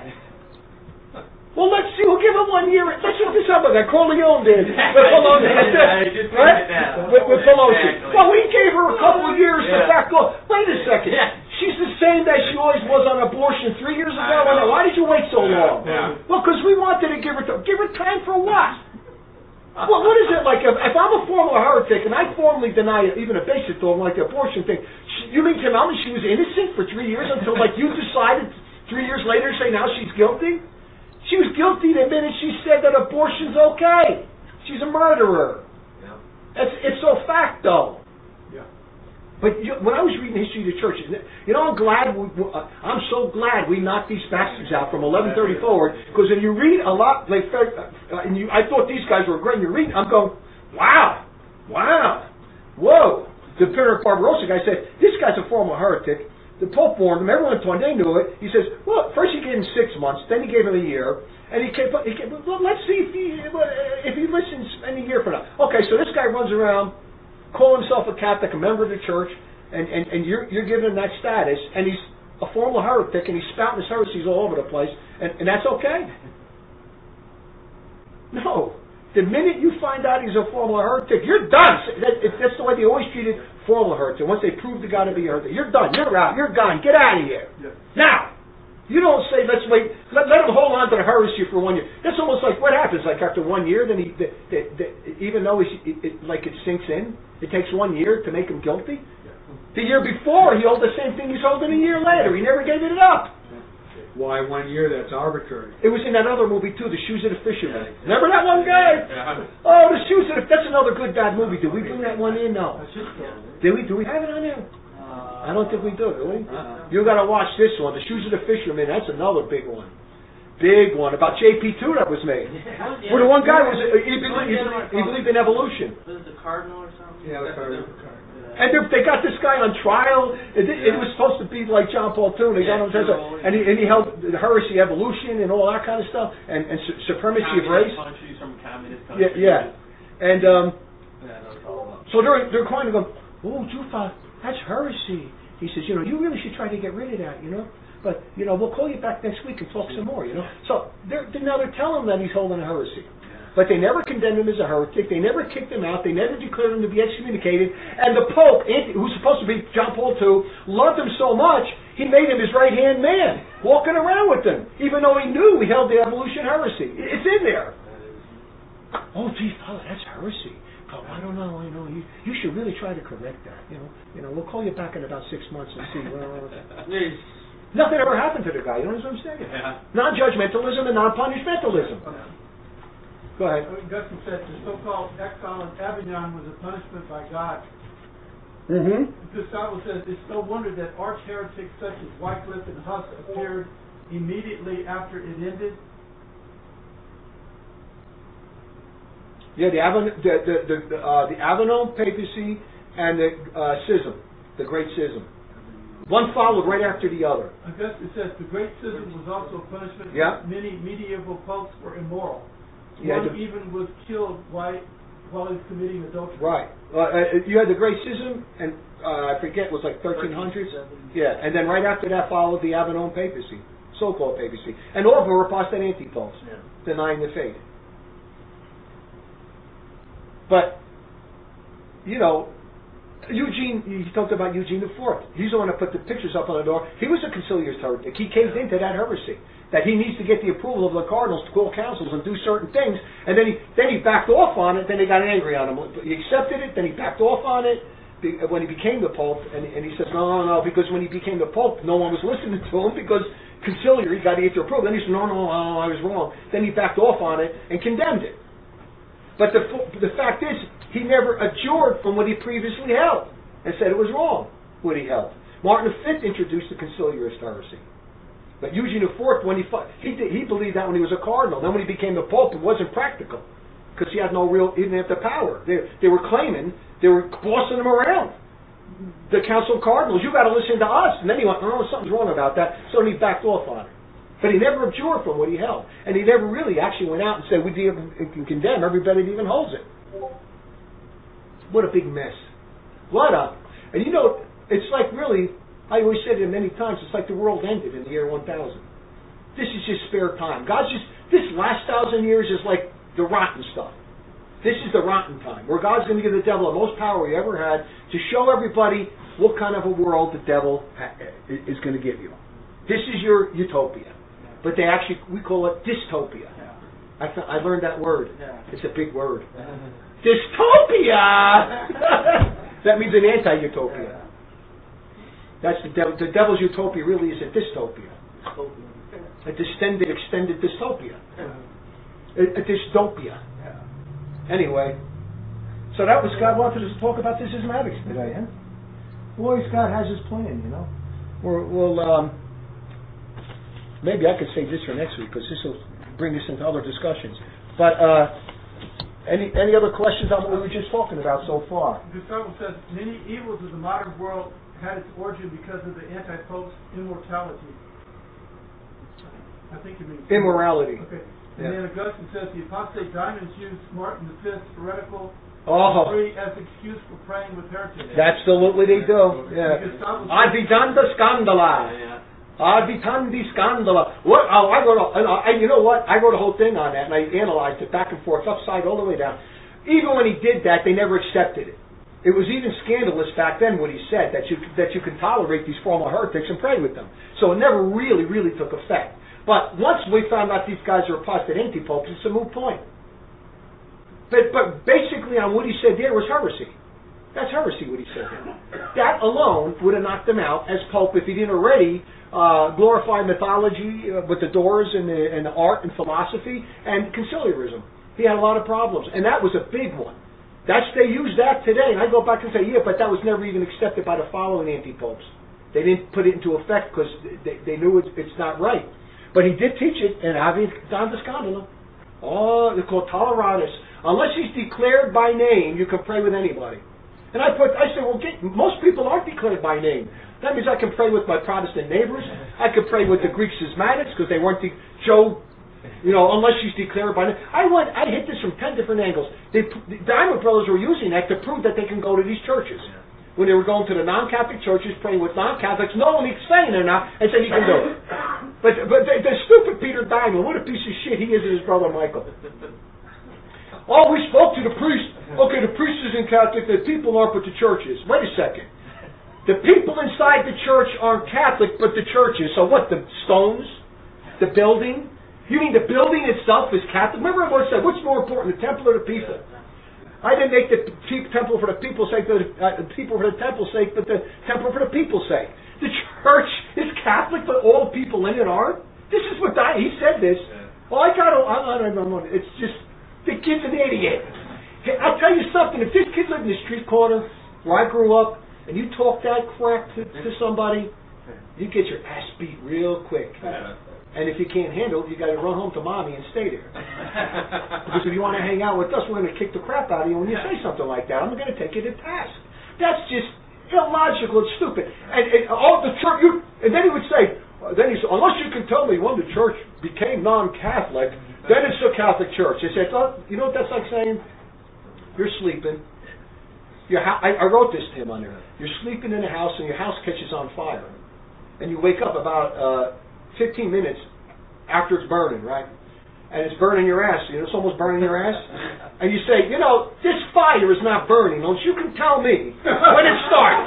Well, let's see. We'll give him one year. Let's look this up. Like Corleone did. With Pelosi. Right? With, with Pelosi. Well, we gave her a couple of years to back off. Wait a second. She's the same that she always was on abortion three years ago. Why did you wait so long? Yeah. Well, because we wanted to give her to, give her time for what? Well, what is it like? If, if I'm a formal heretic and I formally deny even a basic dogma like the abortion thing, she, you mean to tell me she was innocent for three years until like you decided three years later to say now she's guilty? She was guilty the minute she said that abortion's okay. She's a murderer. Yeah. It's it's so fact though. But you, when I was reading the history of the church, you know, I'm glad. We, uh, I'm so glad we knocked these bastards out from eleven thirty forward. Because when you read a lot, like, uh, and you, I thought these guys were great. And you read, I'm going, wow, wow, whoa. The Federico Barbarossa guy said, this guy's a formal heretic. The Pope warned him. Everyone told him. They knew it. He says, well, first he gave him six months, then he gave him a year, and he kept. He kept well, let's see if he if he listens in a year from now. Okay, so this guy runs around, call himself a Catholic, a member of the church, and, and, and you're you're giving him that status, and he's a formal heretic and he's spouting his heresies all over the place, and, and that's okay? No. The minute you find out he's a formal heretic, you're done. That, it, that's the way they always treated formal heretics. Once they prove the guy to be a heretic, you're done. You're out. You're gone. Get out of here. Yeah. Now. You don't say, let's wait, let, let him hold on to the heresy for one year. That's almost like what happens, like after one year, then he, the, the, the, even though he's, it, it, like it sinks in, it takes one year to make him guilty. The year before, he held the same thing he's holding a year later. He never gave it up. Why one year? That's arbitrary. It was in that other movie too, The Shoes of the Fisherman. Remember that one guy? Oh, The Shoes of the, that's another good bad movie. Did we bring that one in? No. Did we? Do we have it on there? I don't think we do, do we? Uh-uh. You got to watch this one, The Shoes of the Fisherman. That's another big one, big one about J P two that was made. Yeah. Where the one guy was he believed, he believed, he believed in evolution. Was it the Cardinal or something? Yeah, the Cardinal. And they got this guy on trial. It, it was supposed to be like John Paul the Second. They got him, and he and he held the heresy, evolution, and all that kind of stuff, and and su- supremacy of race. Countries from communist Yeah, countries. yeah. And um, Yeah, that's all about. so they're they're kind of going, oh, Jufa, that's heresy. He says, you know, you really should try to get rid of that, you know. But, you know, we'll call you back next week and talk some more, you know. So they're, they're, now they're telling him that he's holding a heresy. But they never condemned him as a heretic. They never kicked him out. They never declared him to be excommunicated. And the Pope, who's supposed to be John Paul the Second, loved him so much, he made him his right-hand man, walking around with him, even though he knew he held the evolution heresy. It's in there. Oh, gee, Father, that's heresy. Oh, I don't know. I know you. You should really try to correct that. You know. You know. We'll call you back in about six months and see. Well, nothing ever happened to the guy. You know what I'm saying? Yeah. Non-judgmentalism and non-punishmentalism. Go ahead. Augustine said the so-called exile in Avignon was a punishment by God. Mm-hmm. Gustavo says it's no wonder that arch heretics such as Wycliffe and Huss appeared immediately after it ended. Yeah, the Avon, the the the, uh, the Avignon papacy and the uh, schism, the Great Schism. One followed right after the other. Augustine says the Great Schism was also a punishment. Yeah. Many medieval popes were immoral. Yeah, One the- even was killed while while he was committing adultery. Right. Uh, uh, you had the Great Schism, and uh, I forget, it was like thirteen hundreds. Yeah, and then right after that followed the Avignon papacy, so-called papacy, and all of them were apostate anti-popes, Yeah. denying the faith. But, you know, Eugene, he talked about Eugene the Fourth. He's the one that put the pictures up on the door. He was a conciliarist heretic. He caved into that heresy, that he needs to get the approval of the cardinals to call councils and do certain things, and then he then he backed off on it, then they got angry on him. He accepted it, then he backed off on it be- when he became the Pope, and, and he says, no, no, no, because when he became the Pope, no one was listening to him, because conciliary got to get their approval. Then he said, no, no, no, I was wrong. Then he backed off on it and condemned it. But the the fact is, he never adjured from what he previously held and said it was wrong what he held. Martin the Fifth introduced the conciliarist heresy. But Eugene the Fourth, when he he did, he believed that when he was a cardinal. Then when he became the Pope, it wasn't practical because he had no real, he didn't have the power. They they were claiming, they were bossing him around. The Council of Cardinals, you got to listen to us. And then he went, oh, something's wrong about that. So he backed off on it. But he never abjured from what he held. And he never really actually went out and said, we can condemn everybody that even holds it. What a big mess. What a... And you know, it's like really, I always said it many times, it's like the world ended in the year one thousand. This is just spare time. God's just... This last thousand years is like the rotten stuff. This is the rotten time, where God's going to give the devil the most power he ever had to show everybody what kind of a world the devil ha- is going to give you. This is your utopia. But they actually, we call it dystopia. Yeah. I, th- I learned that word. Yeah. It's a big word. Dystopia! That means an anti-utopia. That's the devil. The devil's utopia really is a dystopia. A distended, extended dystopia. A, a dystopia. Anyway, so that was God wanted us to talk about the schismatics today, huh? Boy, God has his plan, you know. We're, we'll, um, maybe I could save this for next week because this will bring us into other discussions. But uh, any any other questions on what we were just talking about so far? Gustavo says many evils of the modern world had its origin because of the anti-pope's immortality. I think you mean Immorality. Okay. And Yeah. then Augustine says the apostate diamonds used Martin the Fifth's heretical Oh. free as excuse for praying with heretics. Absolutely they do. Yeah. Because God was- Advitanda scandala. Advitandi scandala. What? Oh, I wrote a, and, I, and you know what? I wrote a whole thing on that, and I analyzed it back and forth, upside all the way down. Even when he did that, they never accepted it. It was even scandalous back then what he said, that you that you can tolerate these former heretics and pray with them. So it never really, really took effect. But once we found out these guys are apostate anti-popes, it's a moot point. But but basically on what he said there was heresy. That's heresy what he said there. That alone would have knocked him out as pope if he didn't already uh, glorify mythology uh, with the doors and the, and the art and philosophy and conciliarism. He had a lot of problems, and that was a big one. That's they use that today, and I go back and say, yeah, but that was never even accepted by the following anti-popes. They didn't put it into effect because they, they knew it's, it's not right. But he did teach it in Advitanda scandala. Oh, they're called toleratus. Unless he's declared by name, you can pray with anybody. And I put, I said, well, get, most people aren't declared by name. That means I can pray with my Protestant neighbors. I could pray with the Greek schismatics because they weren't de- Joe. You know, unless she's declared by name. I went, I hit this from ten different angles. They, the Diamond Brothers were using that to prove that they can go to these churches. When they were going to the non-Catholic churches, praying with non-Catholics, no one was saying they're not, and said he can do it. But but the, the stupid Peter Diamond, what a piece of shit he is and his brother Michael. Oh, we spoke to the priest. Okay, the priest isn't Catholic, the people aren't, but the church is. Wait a second. The people inside the church aren't Catholic, but the church is. So what, the stones? The building? You mean the building itself is Catholic? Remember what I said, what's more important, the temple or the people? I didn't make the temple for the people's sake, the, uh, the people for the temple's sake, but the temple for the people's sake. The church is Catholic, but all the people in it aren't? This is what I, he said this. Well, I got to, I don't know, it's just, the kid's an idiot. I'll tell you something, if this kid lived in the street corner where I grew up, and you talk that crap to, to somebody, you get your ass beat real quick. And if you can't handle it, you got to run home to mommy and stay there. Because if you want to hang out with us, we're going to kick the crap out of you when you say something like that. I'm going to take you to task. That's just illogical and stupid. And, and all the church, you, and then he would say, then he said, unless you can tell me when the church became non-Catholic, then it's a Catholic church. I said, oh, you know what that's like saying? You're sleeping. Your ho- I, I wrote this to him on there. You're sleeping in a house and your house catches on fire. And you wake up about uh, fifteen minutes after it's burning, right? And it's burning your ass. You know, it's almost burning your ass. And you say, you know, this fire is not burning unless you can tell me when it started.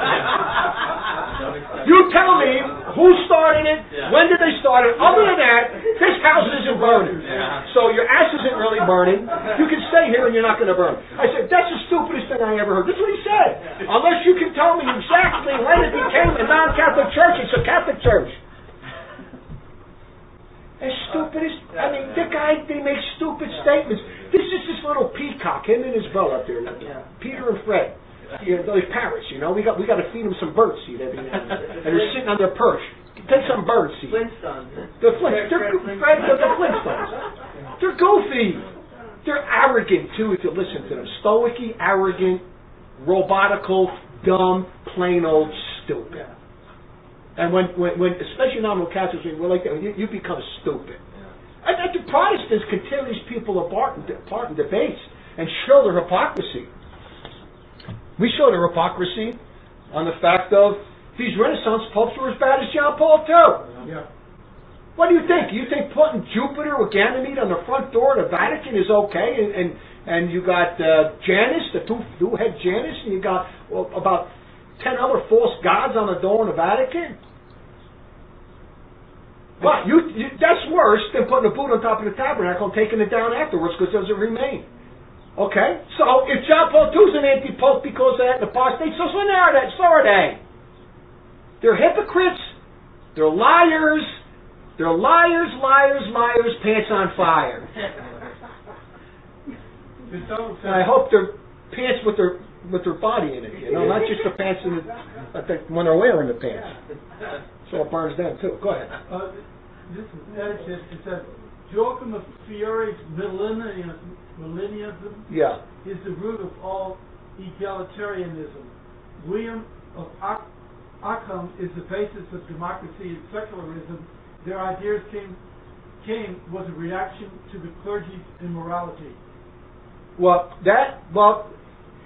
You tell me who started it, when did they start it. Other than that, this house isn't burning. So your ass isn't really burning. You can stay here and you're not going to burn. I said, that's the stupidest thing I ever heard. This is what he said. Unless you can tell me exactly when it became a non-Catholic church, it's a Catholic church. As stupid as, I mean, the guy, they make stupid statements. This is this little peacock, him and his brother up there, Peter and Fred. You know, those parrots, you know, we got we got to feed them some bird seed every now and then. And they're sitting on their perch. Take some bird seed. Flintstones. The Flint, they're, Fred, they're the Flintstones. They're goofy. They're arrogant, too, if you listen to them. Stoicy, arrogant, robotical, dumb, plain old stupid. And when, when, when especially nominal Catholics, when we're like that, you, you become stupid. Yeah. And, and the Protestants can tear these people apart in, apart in debates and show their hypocrisy. We show their hypocrisy on the fact of these Renaissance popes were as bad as John Paul the Second. Yeah. What do you think? You think putting Jupiter with Ganymede on the front door of the Vatican is okay? And and, and you got uh, Janus, the two, two head Janus, and you got well, about ten other false gods on the door in the Vatican? But you, you, that's worse than putting a boot on top of the tabernacle and taking it down afterwards because it doesn't remain. Okay? So if John Paul the Second is an anti-pope because of that and apostate, so, so now that, so are they. They're hypocrites. They're liars. They're liars, liars, liars, pants on fire. And I hope they're pants with their with their body in it, you know, not just the pants in the, when they're wearing the pants. So it burns them too. Go ahead. Uh, this is it says Joachim of Fiore's millennialism, millennialism yeah. is the root of all egalitarianism. William of Ockham is the basis of democracy and secularism. Their ideas came came was a reaction to the clergy's immorality. Well, that well.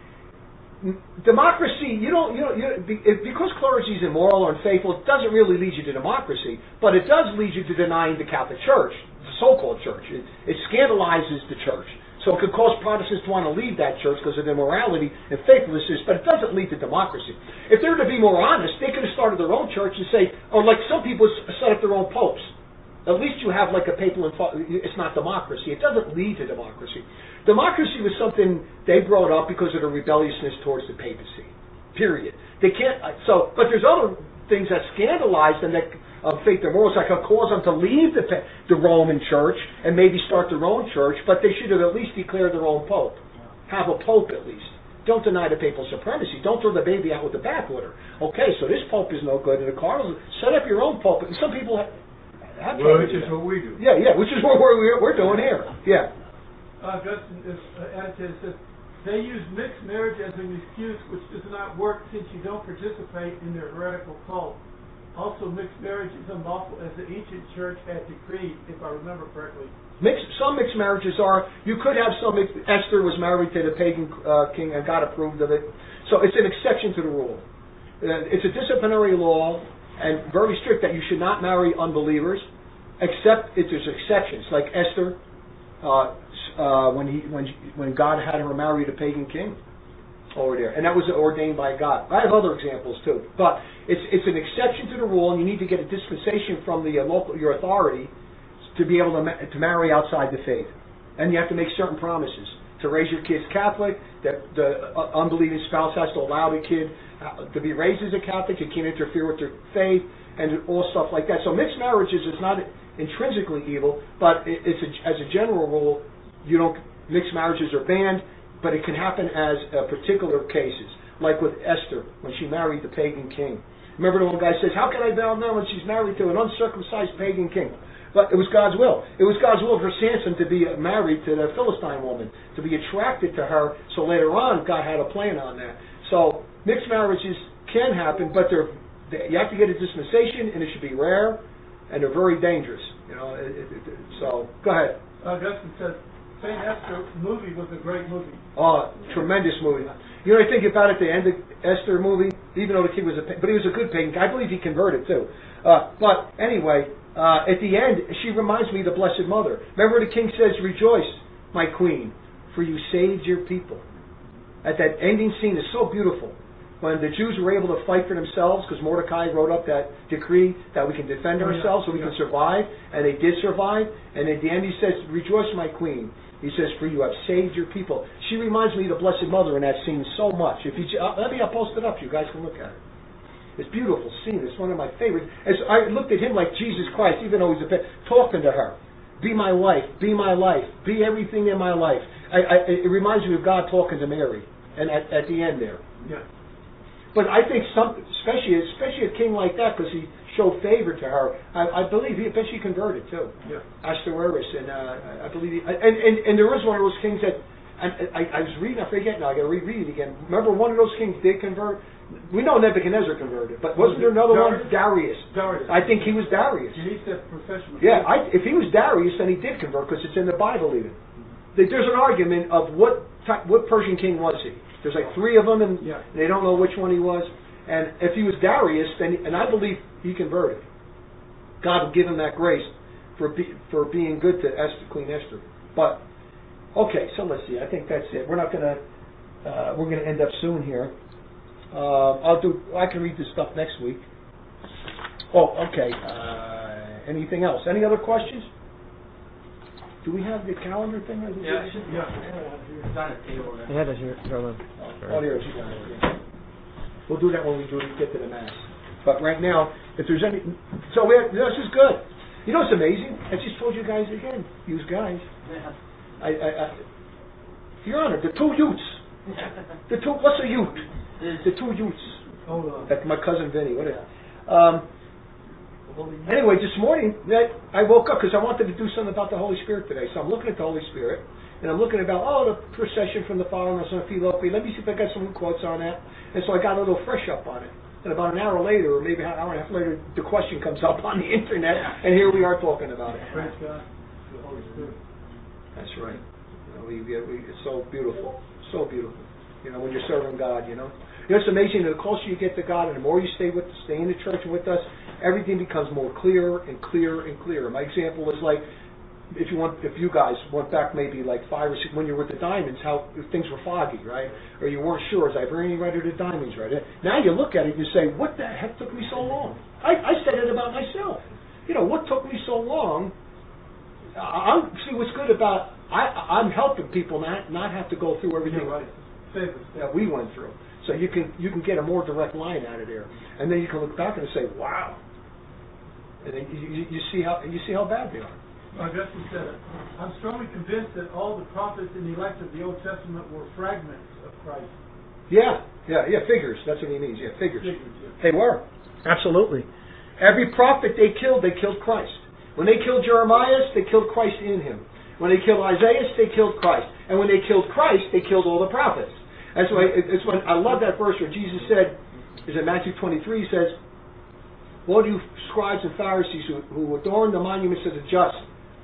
democracy, you don't, you know, you, if, because clergy is immoral or unfaithful, it doesn't really lead you to democracy, but it does lead you to denying the Catholic Church, the so-called church. It, it scandalizes the church. So it could cause Protestants to want to leave that church because of their morality and faithlessness, but it doesn't lead to democracy. If they were to be more honest, they could have started their own church and say, or like some people set up their own popes. At least you have like a papal, it's not democracy. It doesn't lead to democracy. Democracy was something they brought up because of their rebelliousness towards the papacy. Period. They can't, so, but there's other things that scandalize them that of faith and morals, like cause them to leave the, the Roman Church and maybe start their own church, but they should have at least declared their own pope. Have a pope at least. Don't deny the papal supremacy. Don't throw the baby out with the bathwater. Okay, so this pope is no good, and the cardinals, set up your own pope. And some people have, have well, which is what we do. Yeah, yeah, which is what we're, we're doing here. Yeah. Uh, Augustine is uh, annotated, says, they use mixed marriage as an excuse which does not work since you don't participate in their heretical cult. Also, mixed marriage is unlawful as the ancient church had decreed, if I remember correctly. Mixed, some mixed marriages are, you could have some, mixed, Esther was married to the pagan uh, king and God approved of it. So it's an exception to the rule. Uh, it's a disciplinary law and very strict that you should not marry unbelievers, except if there's exceptions, like Esther, uh, uh, when he when when God had her marry the pagan king over there, and that was ordained by God. I have other examples too, but it's it's an exception to the rule, and you need to get a dispensation from the uh, local your authority to be able to ma- to marry outside the faith, and you have to make certain promises to raise your kids Catholic. That the uh, unbelieving spouse has to allow the kid uh, to be raised as a Catholic. You can't interfere with their faith and all stuff like that. So mixed marriages is not intrinsically evil, but it, it's a, as a general rule, you don't mixed marriages are banned. But it can happen as uh, particular cases, like with Esther when she married the pagan king. Remember the one guy says, "How can I bow down when she's married to an uncircumcised pagan king?" But it was God's will. It was God's will for Samson to be married to the Philistine woman, to be attracted to her. So later on, God had a plan on that. So mixed marriages can happen, but they're they, you have to get a dispensation, and it should be rare, and they're very dangerous. You know. It, it, it, so go ahead. Augustine says, Saint Esther movie was a great movie. Oh, tremendous movie. You know, I think about it, the end of Esther movie, even though the king was a, but he was a good pagan. I believe he converted too. Uh, but anyway, uh, at the end, she reminds me of the Blessed Mother. Remember the king says, "Rejoice, my queen, for you saved your people." At that ending scene is so beautiful. When the Jews were able to fight for themselves, because Mordecai wrote up that decree that we can defend ourselves, so we can survive, and they did survive. And at the end, he says, "Rejoice, my queen." He says, "For you have saved your people." She reminds me of the Blessed Mother in that scene so much. If you, uh, let me I'll post it up. You guys can look at it. It's a beautiful scene. It's one of my favorites. As I looked at him like Jesus Christ, even though he's a pet, talking to her. Be my life. Be my life. Be everything in my life. I, I, it reminds me of God talking to Mary, and at, at the end there. Yeah. But I think some, especially especially a king like that, because he showed favor to her. I, I believe he, I bet she converted too. Yeah. Ahasuerus, and uh, I believe, he, and, and and there was one of those kings that, and I, I was reading, I forget now, I got to reread it again. Remember, one of those kings did convert. We know Nebuchadnezzar converted, but wasn't there another Darius? one, Darius? Darius. I think he was Darius. And he said professional. Yeah, I, if he was Darius, then he did convert because it's in the Bible even. There's an argument of what type, what Persian king was he. There's like three of them, and Yeah. they don't know which one he was. And if he was Darius, then and I believe he converted. God would give him that grace for be, for being good to Esther, Queen Esther. But okay, so let's see. I think that's it. We're not gonna uh, we're gonna end up soon here. Uh, I'll do. I can read this stuff next week. Oh, okay. Uh, anything else? Any other questions? Do we have the calendar thing? Or Yeah. Yeah. It's on a table there. Yeah, that's your Roland. Oh, there it is. You got it. Yeah. We'll do that when we do get to the mass. But right now, if there's any, so we have, this is good. You know what's amazing? I just told you guys again. You guys. I, I, I, Your Honor, the two Utes. The two. What's a Ute? The two Utes. Hold on. That's my cousin Vinny. What is? Um, Anyway, this morning that I woke up because I wanted to do something about the Holy Spirit today. So I'm looking at the Holy Spirit, and I'm looking about, oh, the procession from the Father and the Son of Philope. Let me see if I got some quotes on that. And so I got a little fresh up on it. And about an hour later, or maybe an hour and a half later, the question comes up on the internet, and here we are talking about it. Praise God. The Holy Spirit. That's right. You know, we, we, it's so beautiful. So beautiful. You know, when you're serving God, you know. You know, it's amazing. The closer you get to God, and the more you stay with, stay in the church and with us, everything becomes more clearer and clearer and clearer. My example is like, if you want, if you guys went back maybe like five or six, when you were with the Diamonds, how things were foggy, right? Or you weren't sure, is I really right or the Diamonds, right? Now you look at it and you say, what the heck took me so long? I, I said it about myself. You know, what took me so long? I, I see what's good about, I, I'm helping people not not have to go through everything Yeah, right. that we went through. So you can you can get a more direct line out of there, and then you can look back and say, wow. And then you, you, you see how you see how bad they are. Augustine said it. I'm strongly convinced that all the prophets and the elect of the Old Testament were fragments of Christ. Yeah, yeah, yeah, figures. That's what he means. Yeah, figures. Figures, yeah. They were. Absolutely. Every prophet they killed, they killed Christ. When they killed Jeremiah, they killed Christ in him. When they killed Isaiah, they killed Christ. And when they killed Christ, they killed all the prophets. That's why it's when I love that verse where Jesus said, is in Matthew twenty-three, he says, "Woe to you scribes and Pharisees who, who adorn the monuments of the just,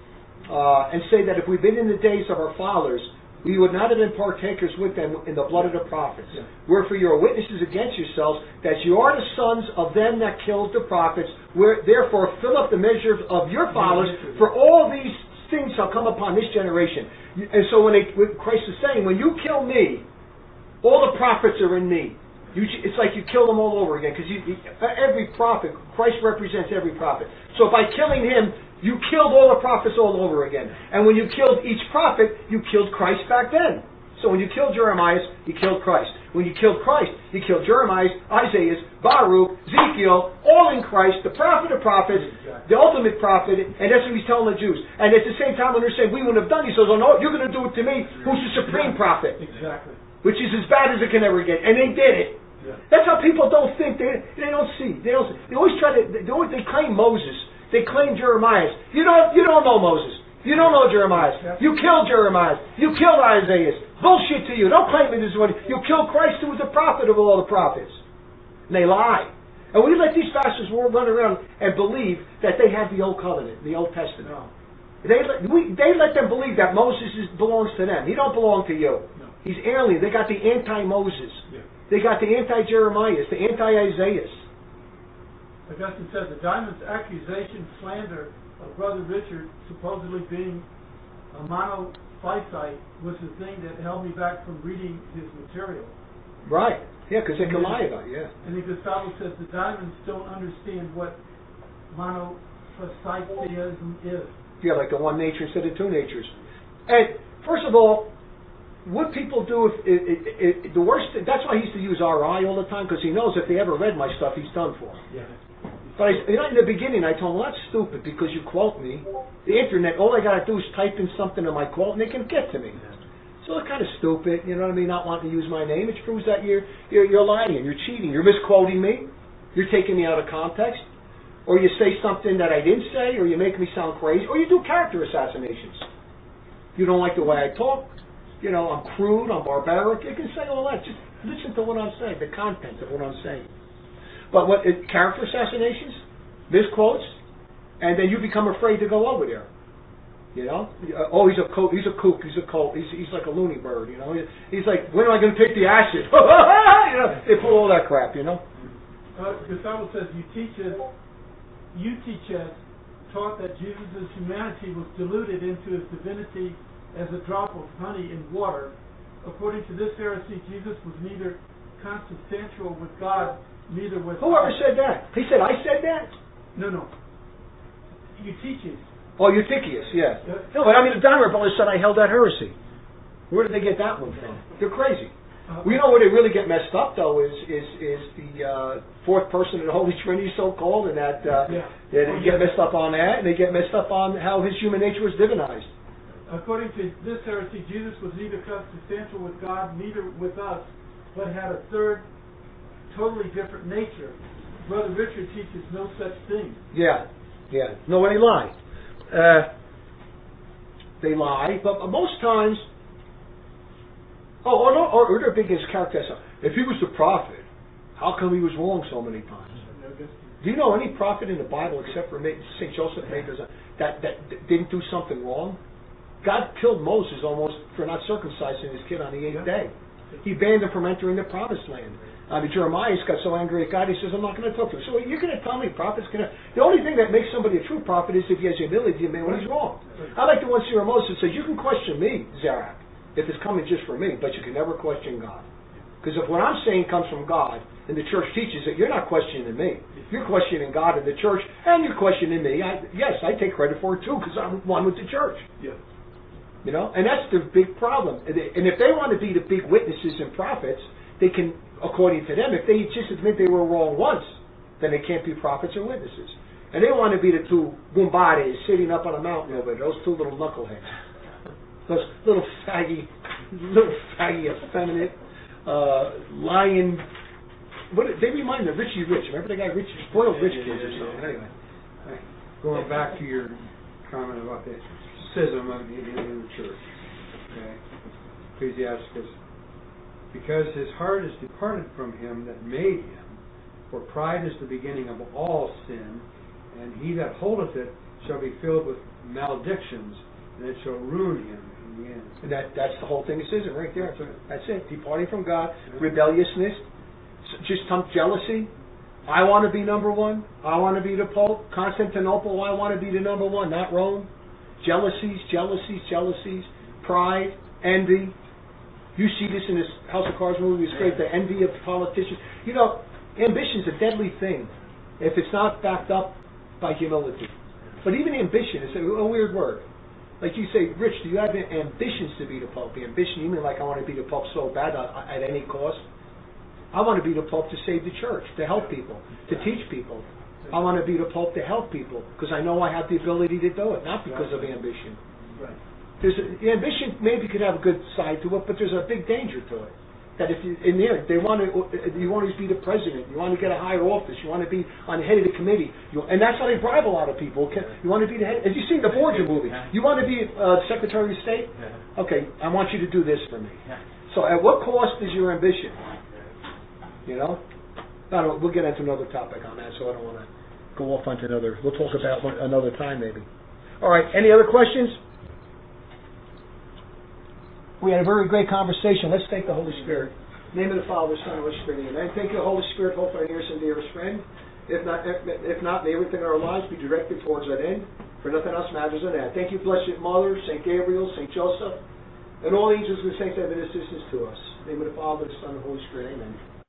uh, and say that if we'd been in the days of our fathers, we would not have been partakers with them in the blood of the prophets. Yeah. Wherefore you are witnesses against yourselves that you are the sons of them that killed the prophets. Where, therefore fill up the measure of your fathers, for all these things shall come upon this generation." And so when, they, when Christ is saying, when you kill me, all the prophets are in me. You, it's like you kill them all over again, because every prophet, Christ represents every prophet. So by killing him, you killed all the prophets all over again. And when you killed each prophet, you killed Christ back then. So when you killed Jeremiah, you killed Christ. When you killed Christ, you killed Jeremiah, Isaiah, Baruch, Ezekiel, all in Christ, the prophet of prophets, the ultimate prophet, and that's what he's telling the Jews. And at the same time, when they're saying, we wouldn't have done it, he says, oh no, you're going to do it to me, who's the supreme prophet. Exactly. Which is as bad as it can ever get. And they did it. Yeah. That's how people don't think. They they don't see. They don't. See. They always try to. They, always, they claim Moses. They claim Jeremiah. You don't. You don't know Moses. You don't know Jeremiah. Yeah. You killed Jeremiah. You killed Isaiah. Bullshit to you. Don't claim it this one. You killed Christ, who was the prophet of all the prophets. And they lie. And we let these pastors run around and believe that they have the Old Covenant, the Old Testament. No. They let, we, they let them believe that Moses is, belongs to them. He don't belong to you. No. He's alien. They got the anti-Moses. Yeah. They got the anti-Jeremiah, the anti-Isaiah. Augustine said the Diamond's accusation, slander of Brother Richard supposedly being a monophysite was the thing that held me back from reading his material. Right. Yeah, because they can lie about it, yeah. And then Gustavo says the Diamonds don't understand what monophysitism is. Yeah, like the one nature instead of two natures. And first of all, what people do if it, it, it, the worst, that's why he used to use R I all the time, because he knows if they ever read my stuff, he's done for. Yeah. But I, you know, in the beginning, I told him, well, that's stupid because you quote me. The internet, all I got to do is type in something in my quote, and they can get to me. So it's kind of stupid, you know what I mean, not wanting to use my name. It proves that you're, you're, you're lying, you're cheating, you're misquoting me, you're taking me out of context, or you say something that I didn't say, or you make me sound crazy, or you do character assassinations. You don't like the way I talk, you know, I'm crude, I'm barbaric. You can say all that. Just listen to what I'm saying, the content of what I'm saying. But what it, character assassinations, misquotes, and then you become afraid to go over there. You know, oh, he's a kook, he's a kook, he's a cult, he's he's like a loony bird. You know, he's like, when am I going to take the acid? You know, they pull all that crap. You know. Uh, Gustavo says you teach us, you teach us, taught that Jesus' humanity was diluted into his divinity as a drop of honey in water. According to this heresy, Jesus was neither consubstantial with God, neither with... Whoever said that? He said, I said that? No, no. You teach it. Oh, Eutychius, yeah. Uh, no, but I mean, the Dahmer brothers said I held that heresy. Where did they get that one from? They're crazy. Uh, well, you know where they really get messed up, though, is is is the uh, fourth person of the Holy Trinity, so-called, and that uh, yeah. they, they get messed up on that, and they get messed up on how his human nature was divinized. According to this heresy, Jesus was neither consubstantial with God, neither with us, but had a third, totally different nature. Brother Richard teaches no such thing. Yeah, yeah. No, they lie. Uh, they lie, but most times... Oh, or, no, or, or they're big against character. If he was the prophet, how come he was wrong so many times? Do you know any prophet in the Bible except for Saint Joseph that, that didn't do something wrong? God killed Moses almost for not circumcising his kid on the eighth day. He banned them from entering the promised land. I mean, Jeremiah got so angry at God, he says, I'm not going to talk to him. So you're going to tell me prophets going to... The only thing that makes somebody a true prophet is if he has humility to admit when he's wrong. I like the one Sarah Moses says, you can question me, Zerach, if it's coming just for me, but you can never question God. Because if what I'm saying comes from God, and the church teaches it, you're not questioning me. You're questioning God and the church, and you're questioning me. I, yes, I take credit for it too, because I'm one with the church. Yeah. You know, and that's the big problem. And they- and if they want to be the big witnesses and prophets, they can, according to them, if they just admit they were wrong once, then they can't be prophets or witnesses. And they want to be the two Bumbares sitting up on a mountain over there, those two little knuckleheads. Those little faggy, little faggy, effeminate, uh, lying... What, they remind me of Richie Rich. Remember the guy Richie, spoiled rich kids or something. Anyway. Going back to your comment about the schism of the, in the church. Okay. Ecclesiasticus. Because his heart is departed from him that made him, for pride is the beginning of all sin, and he that holdeth it shall be filled with maledictions, and it shall ruin him in the end. And that, that's the whole thing, it says it right there. That's it. That's it. Departing from God, rebelliousness, s- just some jealousy. I want to be number one. I want to be the Pope. Constantinople, I want to be the number one, not Rome. Jealousies, jealousies, jealousies. Pride, envy. You see this in this House of Cards movie. It's great. The envy of politicians. You know, ambition's a deadly thing if it's not backed up by humility. But even ambition is a, a weird word. Like you say, Rich, do you have ambitions to be the Pope? Ambition, you mean like I want to be the Pope so bad uh, at any cost? I want to be the Pope to save the church, to help people, to teach people. I want to be the Pope to help people because I know I have the ability to do it, not because of ambition. Right. There's a, ambition maybe could have a good side to it, but there's a big danger to it. That if you, in there they want to, you want to be the president, you want to get a higher office, you want to be on the head of the committee, you, and that's how they bribe a lot of people. Okay? You want to be the head. As you see the Borgia movie, you want to be uh, Secretary of State. Okay, I want you to do this for me. So, at what cost is your ambition? You know, I don't, we'll get into another topic on that, so I don't want to go off onto another. We'll talk about one, another time maybe. All right. Any other questions? We had a very great conversation. Let's thank the Holy Spirit. In the name of the Father, Son, and Holy Spirit. Amen. Thank you, Holy Spirit. Hope our nearest and dearest friend. If not, if, if not, may everything in our lives be directed towards that end. For nothing else matters than that. Thank you, Blessed Mother, Saint Gabriel, Saint Joseph, and all angels and saints that have been assistance to us. In the name of the Father, the Son, and the Holy Spirit. Amen.